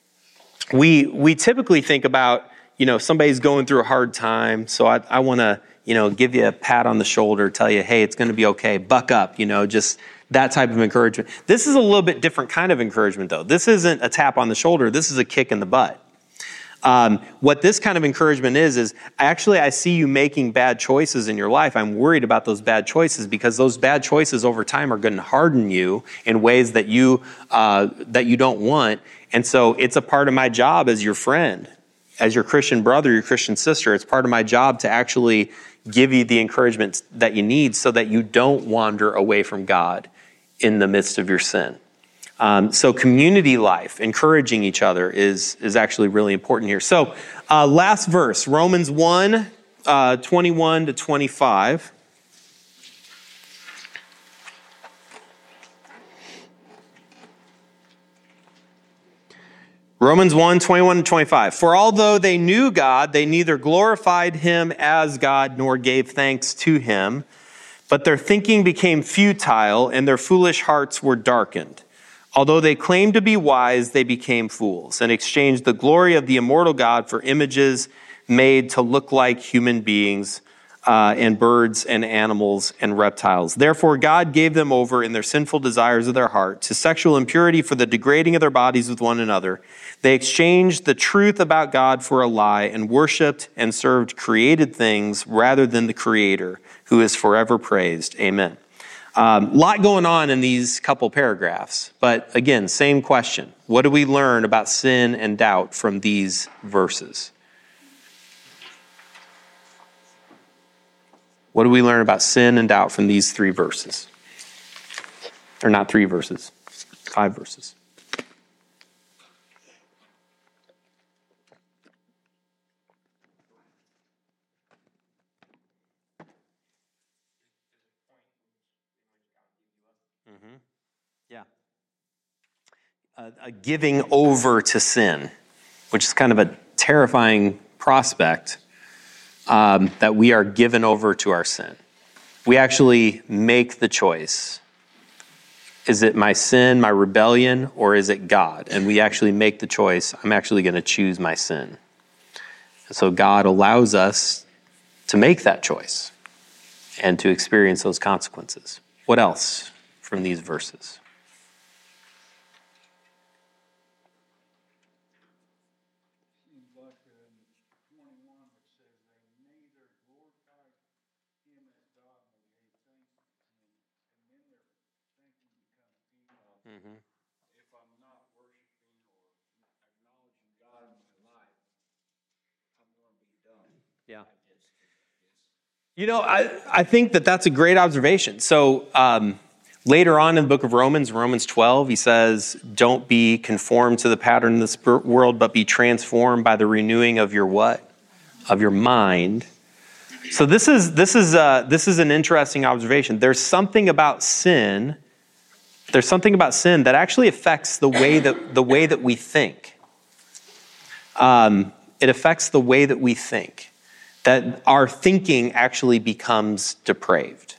We we typically think about, you know, somebody's going through a hard time, so I, I want to, you know, give you a pat on the shoulder, tell you, hey, it's going to be okay, buck up, you know, just that type of encouragement. This is a little bit different kind of encouragement, though. This isn't a tap on the shoulder. This is a kick in the butt. Um, what this kind of encouragement is, is actually I see you making bad choices in your life. I'm worried about those bad choices because those bad choices over time are going to harden you in ways that you uh, that you don't want. And so it's a part of my job as your friend, as your Christian brother, your Christian sister. It's part of my job to actually give you the encouragement that you need so that you don't wander away from God in the midst of your sin. Um, so community life, encouraging each other is, is actually really important here. So uh, last verse, Romans one, uh, twenty-one to twenty-five. Romans one, twenty-one to twenty-five. For although they knew God, they neither glorified him as God nor gave thanks to him, but their thinking became futile and their foolish hearts were darkened. Although they claimed to be wise, they became fools and exchanged the glory of the immortal God for images made to look like human beings uh, and birds and animals and reptiles. Therefore, God gave them over in their sinful desires of their heart to sexual impurity for the degrading of their bodies with one another. They exchanged the truth about God for a lie and worshiped and served created things rather than the Creator, who is forever praised. Amen. Um, lot going on in these couple paragraphs, but again, same question. What do we learn about sin and doubt from these verses? What do we learn about sin and doubt from these three verses? Or not three verses, five verses. Mm-hmm. Yeah. A, a giving over to sin, which is kind of a terrifying prospect, um, that we are given over to our sin. We actually make the choice. Is it my sin, my rebellion, or is it God? And we actually make the choice. I'm actually going to choose my sin. And so God allows us to make that choice and to experience those consequences. What else from these verses? If I'm not worshiping or acknowledging God in my life, I'm going to be done. Yeah. I just, it's, You know, I, I think that that's a great observation. So um, later on in the book of Romans, Romans twelve, he says, don't be conformed to the pattern of this world, but be transformed by the renewing of your what? Of your mind. So this is this is uh, this is an interesting observation. There's something about sin. There's something about sin that actually affects the way that the way that we think. Um, it affects the way that we think. That our thinking actually becomes depraved.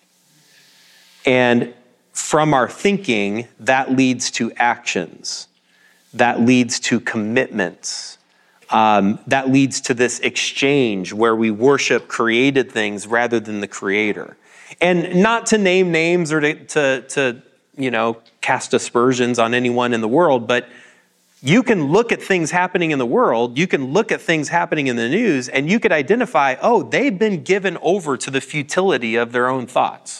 And from our thinking, that leads to actions. That leads to commitments. Um, that leads to this exchange where we worship created things rather than the Creator. And not to name names or to, to, to you know, cast aspersions on anyone in the world, but you can look at things happening in the world, you can look at things happening in the news, and you could identify, oh, they've been given over to the futility of their own thoughts.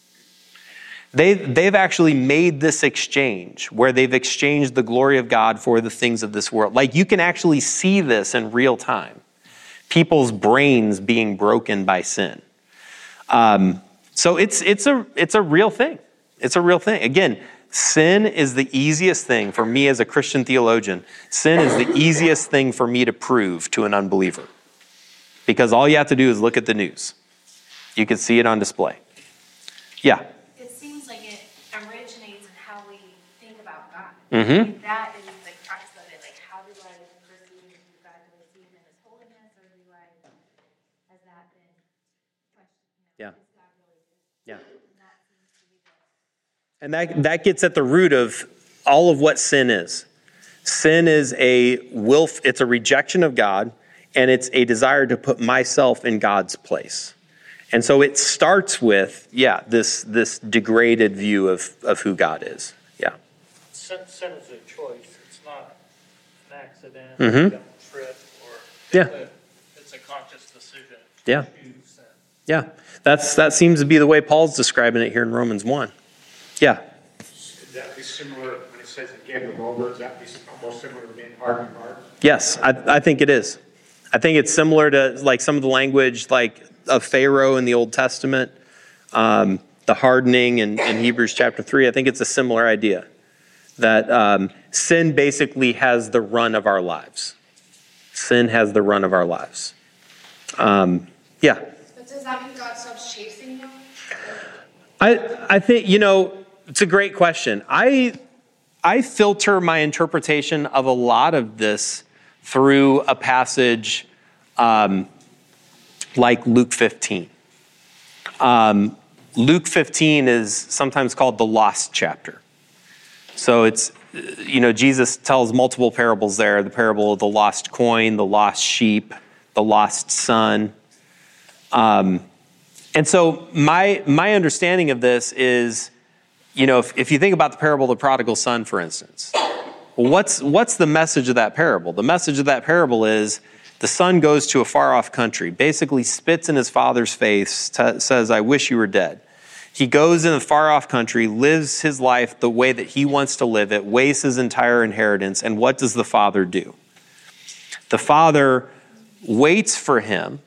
They, they've actually made this exchange where they've exchanged the glory of God for the things of this world. Like you can actually see this in real time. People's brains being broken by sin. Um, so it's, it's, a, it's a real thing. It's a real thing. Again, sin is the easiest thing for me as a Christian theologian. Sin is the easiest thing for me to prove to an unbeliever. Because all you have to do is look at the news. You can see it on display. Yeah. It seems like it originates in how we think about God. Mm-hmm. Like that is the crux of it. Like, how do I perceive God? Do I see Him in His holiness, or do I, has that been questioned? You know, Yeah. is God really good? Yeah. And that seems to be the And that, that gets at the root of all of what sin is. Sin is a will, it's a rejection of God, and it's a desire to put myself in God's place. And so it starts with, yeah, this this degraded view of, of who God is. Yeah. Sin, sin is a choice. It's not an accident, Mhm. a dumb trip, or Yeah. it's, a, it's a conscious decision. Yeah. to choose sin. Yeah. That's that seems to be the way Paul's describing it here in Romans one. Yeah. Would that be similar, when it says it gave them over, is that be almost similar to being hardened hearts? Yes, I, I think it is. I think it's similar to like some of the language like of Pharaoh in the Old Testament, um, the hardening in, in Hebrews chapter three. I think it's a similar idea that um, sin basically has the run of our lives. Sin has the run of our lives. Um, yeah. But does that mean God stops chasing you? I I think, you know, it's a great question. I I filter my interpretation of a lot of this through a passage um, like Luke fifteen. Um, Luke fifteen is sometimes called the lost chapter. So it's, you know, Jesus tells multiple parables there. The parable of the lost coin, the lost sheep, the lost son. Um, and so my my understanding of this is, you know, if, if you think about the parable of the prodigal son, for instance, well, what's what's the message of that parable? The message of that parable is the son goes to a far-off country, basically spits in his father's face, t- says, I wish you were dead. He goes in a far-off country, lives his life the way that he wants to live it, wastes his entire inheritance, and what does the father do? The father waits for him,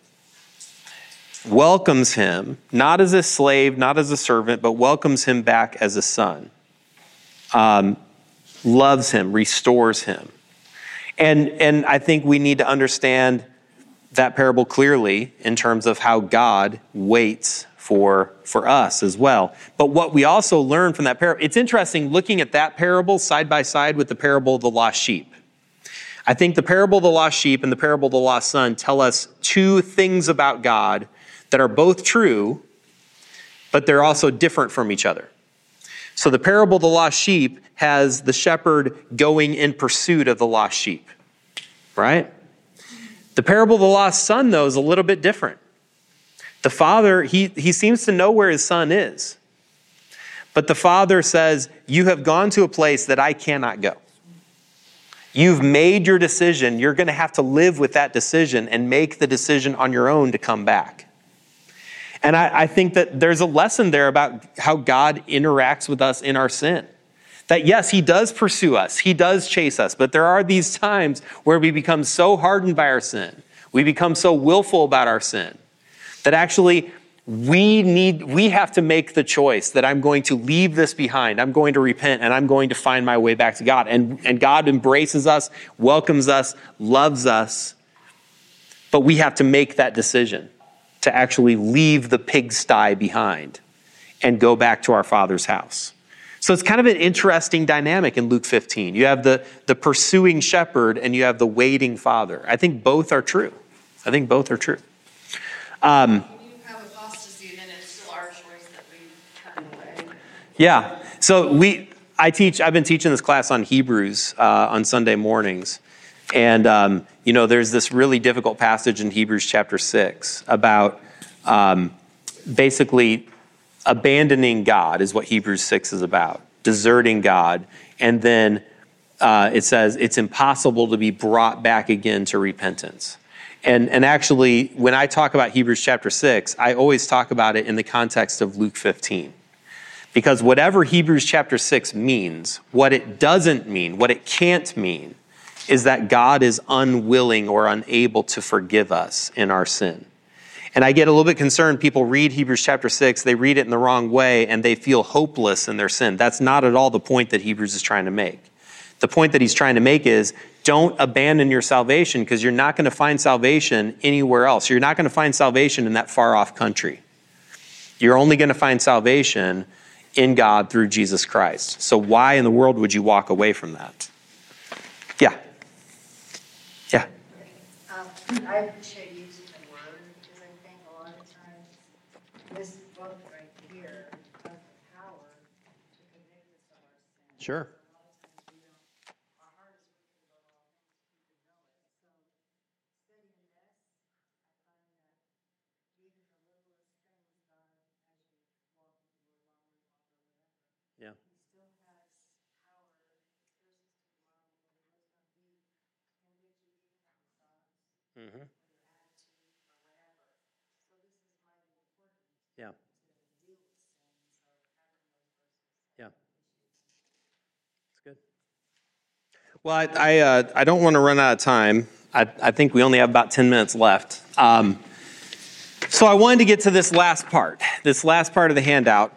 welcomes him, not as a slave, not as a servant, but welcomes him back as a son. Um, loves him, restores him. And, and I think we need to understand that parable clearly in terms of how God waits for, for us as well. But what we also learn from that parable, it's interesting looking at that parable side by side with the parable of the lost sheep. I think the parable of the lost sheep and the parable of the lost son tell us two things about God that are both true, but they're also different from each other. So the parable of the lost sheep has the shepherd going in pursuit of the lost sheep, right? The parable of the lost son, though, is a little bit different. The Father, he, he seems to know where his Son is. But the Father says, you have gone to a place that I cannot go. You've made your decision. You're going to have to live with that decision and make the decision on your own to come back. And I, I think that there's a lesson there about how God interacts with us in our sin. That yes, he does pursue us. He does chase us. But there are these times where we become so hardened by our sin. We become so willful about our sin that actually we need, we have to make the choice that I'm going to leave this behind. I'm going to repent and I'm going to find my way back to God. And, and God embraces us, welcomes us, loves us. But we have to make that decision to actually leave the pigsty behind and go back to our Father's house. So it's kind of an interesting dynamic in Luke fifteen. You have the, the pursuing shepherd and you have the waiting father. I think both are true. I think both are true. Um, Yeah. So we, I teach, I've been teaching this class on Hebrews uh, on Sunday mornings. And, um, you know, there's this really difficult passage in Hebrews chapter six about um, basically abandoning God is what Hebrews six is about, deserting God. And then uh, it says it's impossible to be brought back again to repentance. And, and actually, when I talk about Hebrews chapter six, I always talk about it in the context of Luke fifteen. Because whatever Hebrews chapter six means, what it doesn't mean, what it can't mean, is that God is unwilling or unable to forgive us in our sin. And I get a little bit concerned. People read Hebrews chapter six, they read it in the wrong way, and they feel hopeless in their sin. That's not at all the point that Hebrews is trying to make. The point that he's trying to make is, don't abandon your salvation, because you're not going to find salvation anywhere else. You're not going to find salvation in that far-off country. You're only going to find salvation in God through Jesus Christ. So why in the world would you walk away from that? Yeah. Yeah. Um, I appreciate using the word, because I think a lot of times this book right here has the power to convict us of our sin. Sure. A lot of times we don't, our heart is wicked above all things, we know it. So studying this, I find that even the littlest things, God, as you walk with the Lord longer and longer, Yeah. he still has power versus tomorrow, whether it was going to be convict you even of your thoughts, Mm-hmm. or your attitude, or whatever. So this is mighty important Yeah. to deal with sins or having those verses. Yeah. That's good. Well, I I, uh, I don't want to run out of time. I, I think we only have about ten minutes left. Um, so I wanted to get to this last part, this last part of the handout.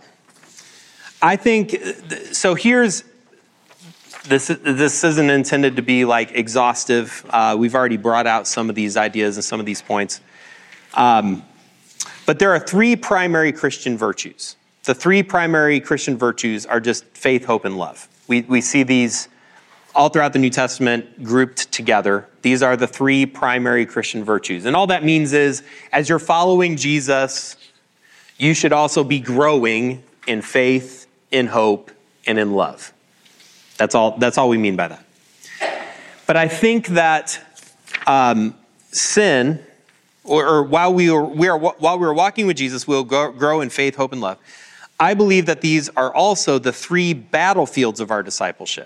I think, so here's, this, this isn't intended to be like exhaustive. Uh, we've already brought out some of these ideas and some of these points. Um, but there are three primary Christian virtues. The three primary Christian virtues are just faith, hope, and love. We, we see these all throughout the New Testament grouped together. These are the three primary Christian virtues. And all that means is, as you're following Jesus, you should also be growing in faith, in hope, and in love. That's all, that's all we mean by that. But I think that um, sin, or, or while we were, we are while we were walking with Jesus, we'll go, grow in faith, hope, and love. I believe that these are also the three battlefields of our discipleship.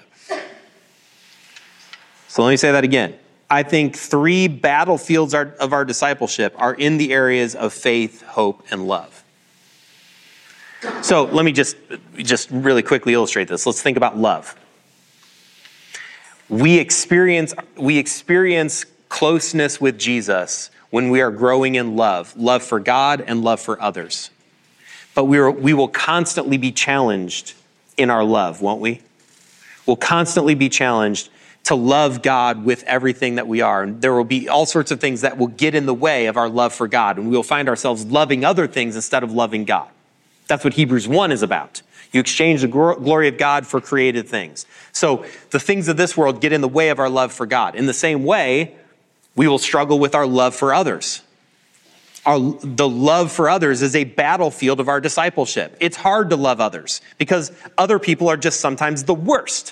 So let me say that again. I think three battlefields of our discipleship are in the areas of faith, hope, and love. So let me just, just really quickly illustrate this. Let's think about love. We experience, we experience closeness with Jesus when we are growing in love, love for God and love for others. But we, are, we will constantly be challenged in our love, won't we? We'll constantly be challenged to love God with everything that we are. And there will be all sorts of things that will get in the way of our love for God, and we'll find ourselves loving other things instead of loving God. That's what Hebrews one is about. You exchange the glory of God for created things. So the things of this world get in the way of our love for God. In the same way, we will struggle with our love for others. Our, the love for others is a battlefield of our discipleship. It's hard to love others because other people are just sometimes the worst.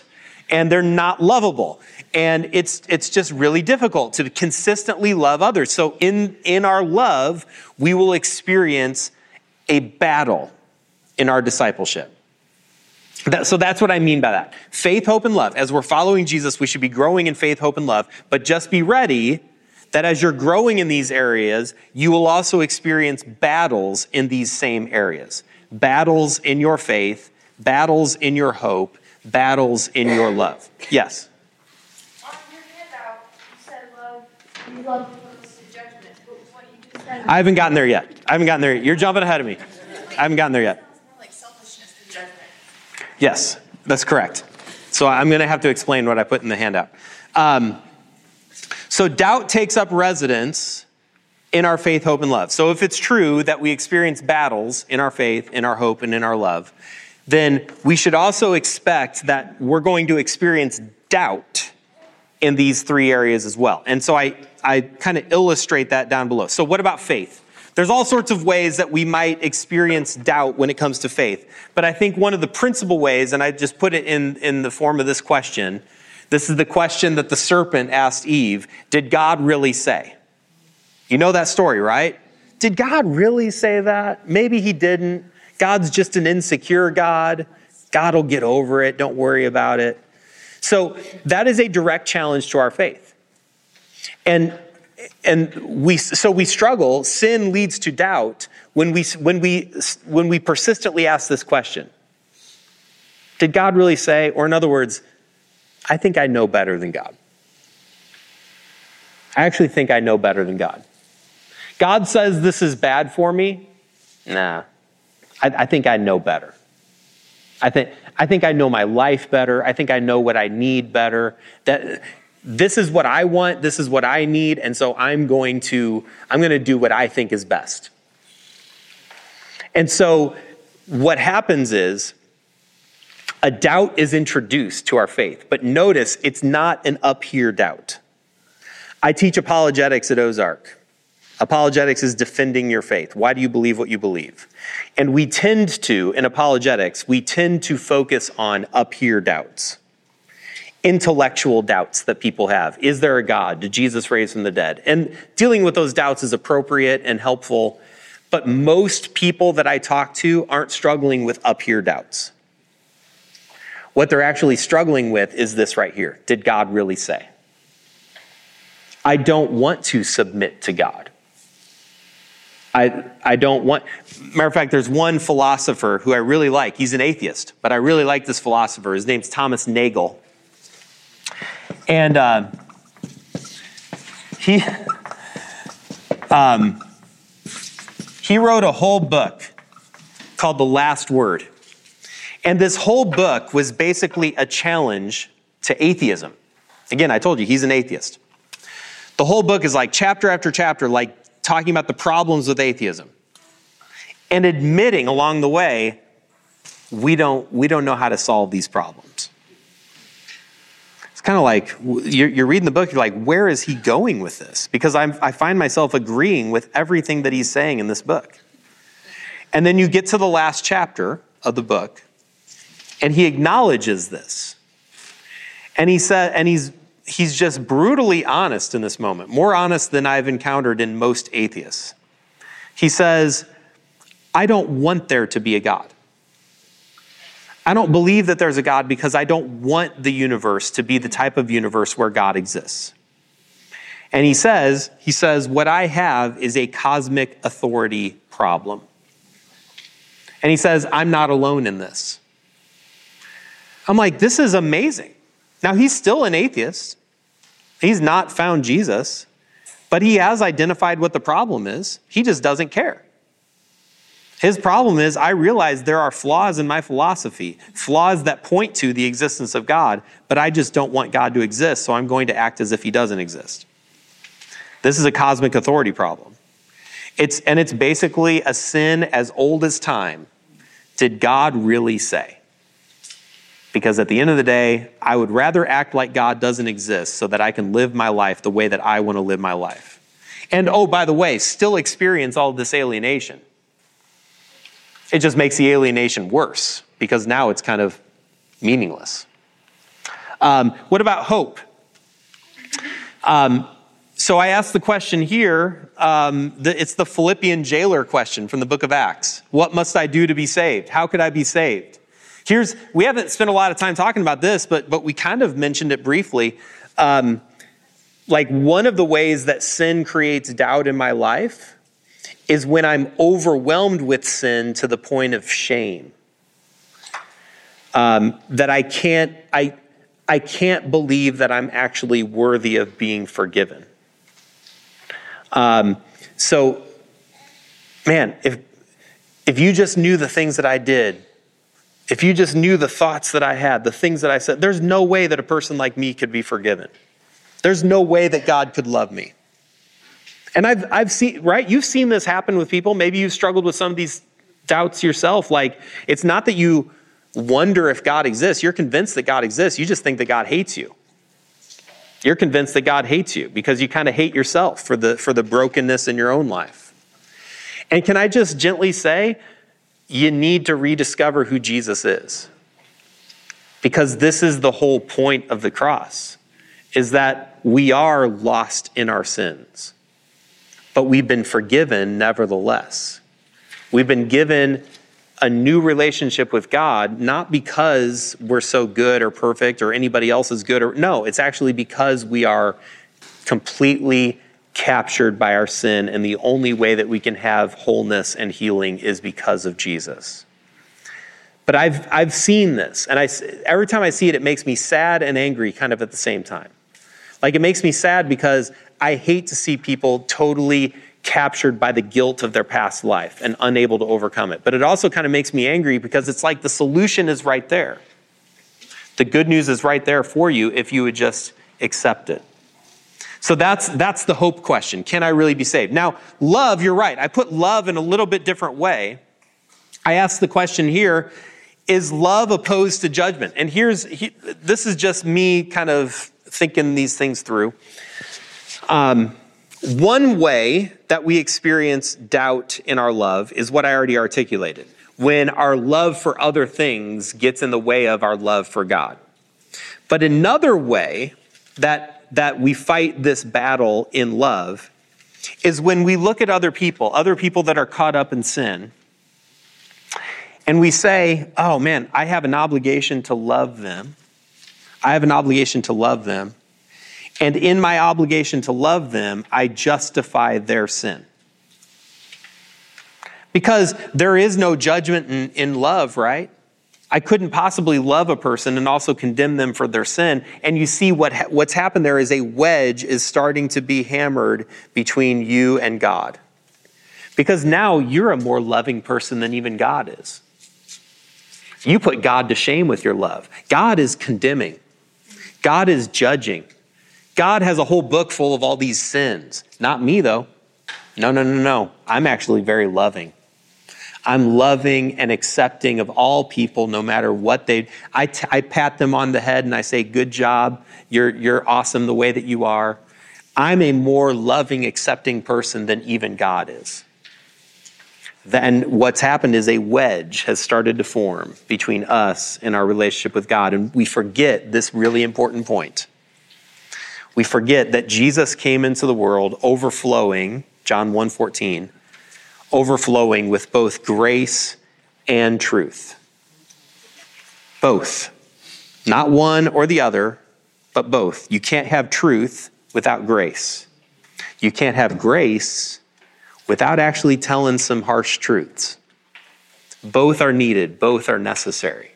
and they're not lovable. And it's it's just really difficult to consistently love others. So in, in our love, we will experience a battle in our discipleship. That, so that's what I mean by that. Faith, hope, and love. As we're following Jesus, we should be growing in faith, hope, and love. But just be ready that as you're growing in these areas, you will also experience battles in these same areas. Battles in your faith, battles in your hope, battles in your love. Yes? On your handout, you said love, you love opposed to judgment. But what you just said. I haven't gotten there yet. I haven't gotten there yet. You're jumping ahead of me. I haven't gotten there yet. Sounds more like selfishness than judgment. Yes, that's correct. So I'm going to have to explain what I put in the handout. Um, so doubt takes up residence in our faith, hope, and love. So if it's true that we experience battles in our faith, in our hope, and in our love, then we should also expect that we're going to experience doubt in these three areas as well. And so I, I kind of illustrate that down below. So what about faith? There's all sorts of ways that we might experience doubt when it comes to faith. But I think one of the principal ways, and I just put it in, in the form of this question, this is the question that the serpent asked Eve, did God really say? You know that story, right? Did God really say that? Maybe he didn't. God's just an insecure God. God will get over it. Don't worry about it. So that is a direct challenge to our faith. And and we so we struggle. Sin leads to doubt when we when we when we persistently ask this question. Did God really say? Or in other words, I think I know better than God. I actually think I know better than God. God says this is bad for me. Nah, I, I think I know better. I think I think I know my life better. I think I know what I need better. That this is what I want. This is what I need, and so I'm going to I'm going to do what I think is best. And so, what happens is a doubt is introduced to our faith. But notice it's not an up here doubt. I teach apologetics at Ozark. Apologetics is defending your faith. Why do you believe what you believe? And we tend to, in apologetics, we tend to focus on up here doubts. Intellectual doubts that people have. Is there a God? Did Jesus raise from the dead? And dealing with those doubts is appropriate and helpful. But most people that I talk to aren't struggling with up here doubts. What they're actually struggling with is this right here. Did God really say? I don't want to submit to God. I I don't want, matter of fact, there's one philosopher who I really like. He's an atheist, but I really like this philosopher. His name's Thomas Nagel. And uh, he, um, he wrote a whole book called The Last Word. And this whole book was basically a challenge to atheism. Again, I told you, he's an atheist. The whole book is like chapter after chapter, like talking about the problems with atheism and admitting along the way, we don't, we don't know how to solve these problems. It's kind of like you're, you're reading the book, you're like, where is he going with this? Because I'm, I find myself agreeing with everything that he's saying in this book. And then you get to the last chapter of the book, and he acknowledges this. And he said, and he's he's just brutally honest in this moment, more honest than I've encountered in most atheists. He says, I don't want there to be a God. I don't believe that there's a God because I don't want the universe to be the type of universe where God exists. And he says, he says, what I have is a cosmic authority problem. And he says, I'm not alone in this. I'm like, this is amazing. Now, he's still an atheist. He's not found Jesus, but he has identified what the problem is. He just doesn't care. His problem is, I realize there are flaws in my philosophy, flaws that point to the existence of God, but I just don't want God to exist, so I'm going to act as if he doesn't exist. This is a cosmic authority problem. It's, and it's basically a sin as old as time. Did God really say? Because at the end of the day, I would rather act like God doesn't exist so that I can live my life the way that I want to live my life. And oh, by the way, still experience all of this alienation. It just makes the alienation worse because now it's kind of meaningless. Um, what about hope? Um, so I asked the question here. Um, the, it's the Philippian jailer question from the book of Acts. What must I do to be saved? How could I be saved? Here's, we haven't spent a lot of time talking about this, but, but we kind of mentioned it briefly. Um, like one of the ways that sin creates doubt in my life is when I'm overwhelmed with sin to the point of shame. Um, that I can't, I, I can't believe that I'm actually worthy of being forgiven. Um, so, man, if, if you just knew the things that I did, if you just knew the thoughts that I had, the things that I said, there's no way that a person like me could be forgiven. There's no way that God could love me. And I've, I've seen, right? You've seen this happen with people. Maybe you've struggled with some of these doubts yourself. Like, it's not that you wonder if God exists. You're convinced that God exists. You just think that God hates you. You're convinced that God hates you because you kind of hate yourself for the, for the brokenness in your own life. And can I just gently say, you need to rediscover who Jesus is. Because this is the whole point of the cross, is that we are lost in our sins, but we've been forgiven nevertheless. We've been given a new relationship with God, not because we're so good or perfect or anybody else is good. Or no, it's actually because we are completely captured by our sin, and the only way that we can have wholeness and healing is because of Jesus. But I've I've seen this, and I every time I see it, it makes me sad and angry kind of at the same time. Like, it makes me sad because I hate to see people totally captured by the guilt of their past life and unable to overcome it. But it also kind of makes me angry because it's like the solution is right there. The good news is right there for you if you would just accept it. So that's that's the hope question. Can I really be saved? Now, love, you're right. I put love in a little bit different way. I asked the question here, is love opposed to judgment? And here's, he, this is just me kind of thinking these things through. Um, one way that we experience doubt in our love is what I already articulated. When our love for other things gets in the way of our love for God. But another way that that we fight this battle in love is when we look at other people, other people that are caught up in sin, and we say, oh man, I have an obligation to love them. I have an obligation to love them. And in my obligation to love them, I justify their sin. Because there is no judgment in, in love, right? I couldn't possibly love a person and also condemn them for their sin. And you see what ha- what's happened there is a wedge is starting to be hammered between you and God. Because now you're a more loving person than even God is. You put God to shame with your love. God is condemning. God is judging. God has a whole book full of all these sins. Not me, though. No, no, no, no. I'm actually very loving. I'm loving and accepting of all people, no matter what they, I, t- I pat them on the head and I say, good job. You're, you're awesome the way that you are. I'm a more loving, accepting person than even God is. Then what's happened is a wedge has started to form between us and our relationship with God. And we forget this really important point. We forget that Jesus came into the world overflowing, John one fourteen, overflowing with both grace and truth. Both. Not one or the other, but both. You can't have truth without grace. You can't have grace without actually telling some harsh truths. Both are needed. Both are necessary.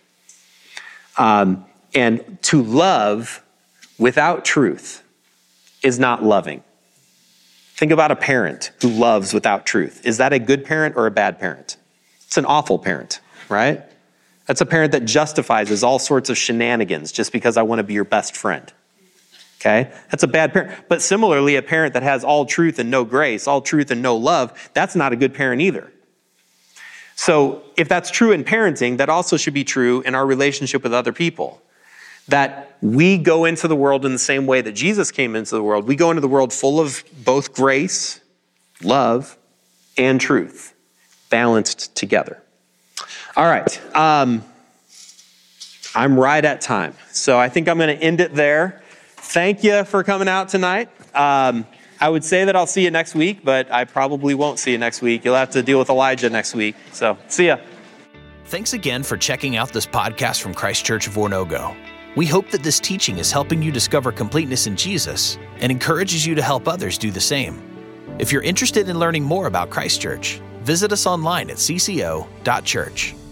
Um, and to love without truth is not loving. Think about a parent who loves without truth. Is that a good parent or a bad parent? It's an awful parent, right? That's a parent that justifies all sorts of shenanigans just because I want to be your best friend. Okay? That's a bad parent. But similarly, a parent that has all truth and no grace, all truth and no love, that's not a good parent either. So if that's true in parenting, that also should be true in our relationship with other people. That we go into the world in the same way that Jesus came into the world. We go into the world full of both grace, love, and truth, balanced together. All right. Um, I'm right at time. So I think I'm going to end it there. Thank you for coming out tonight. Um, I would say that I'll see you next week, but I probably won't see you next week. You'll have to deal with Elijah next week. So see ya. Thanks again for checking out this podcast from Christ Church of Oronogo. We hope that this teaching is helping you discover completeness in Jesus and encourages you to help others do the same. If you're interested in learning more about Christ Church, visit us online at c c o dot church.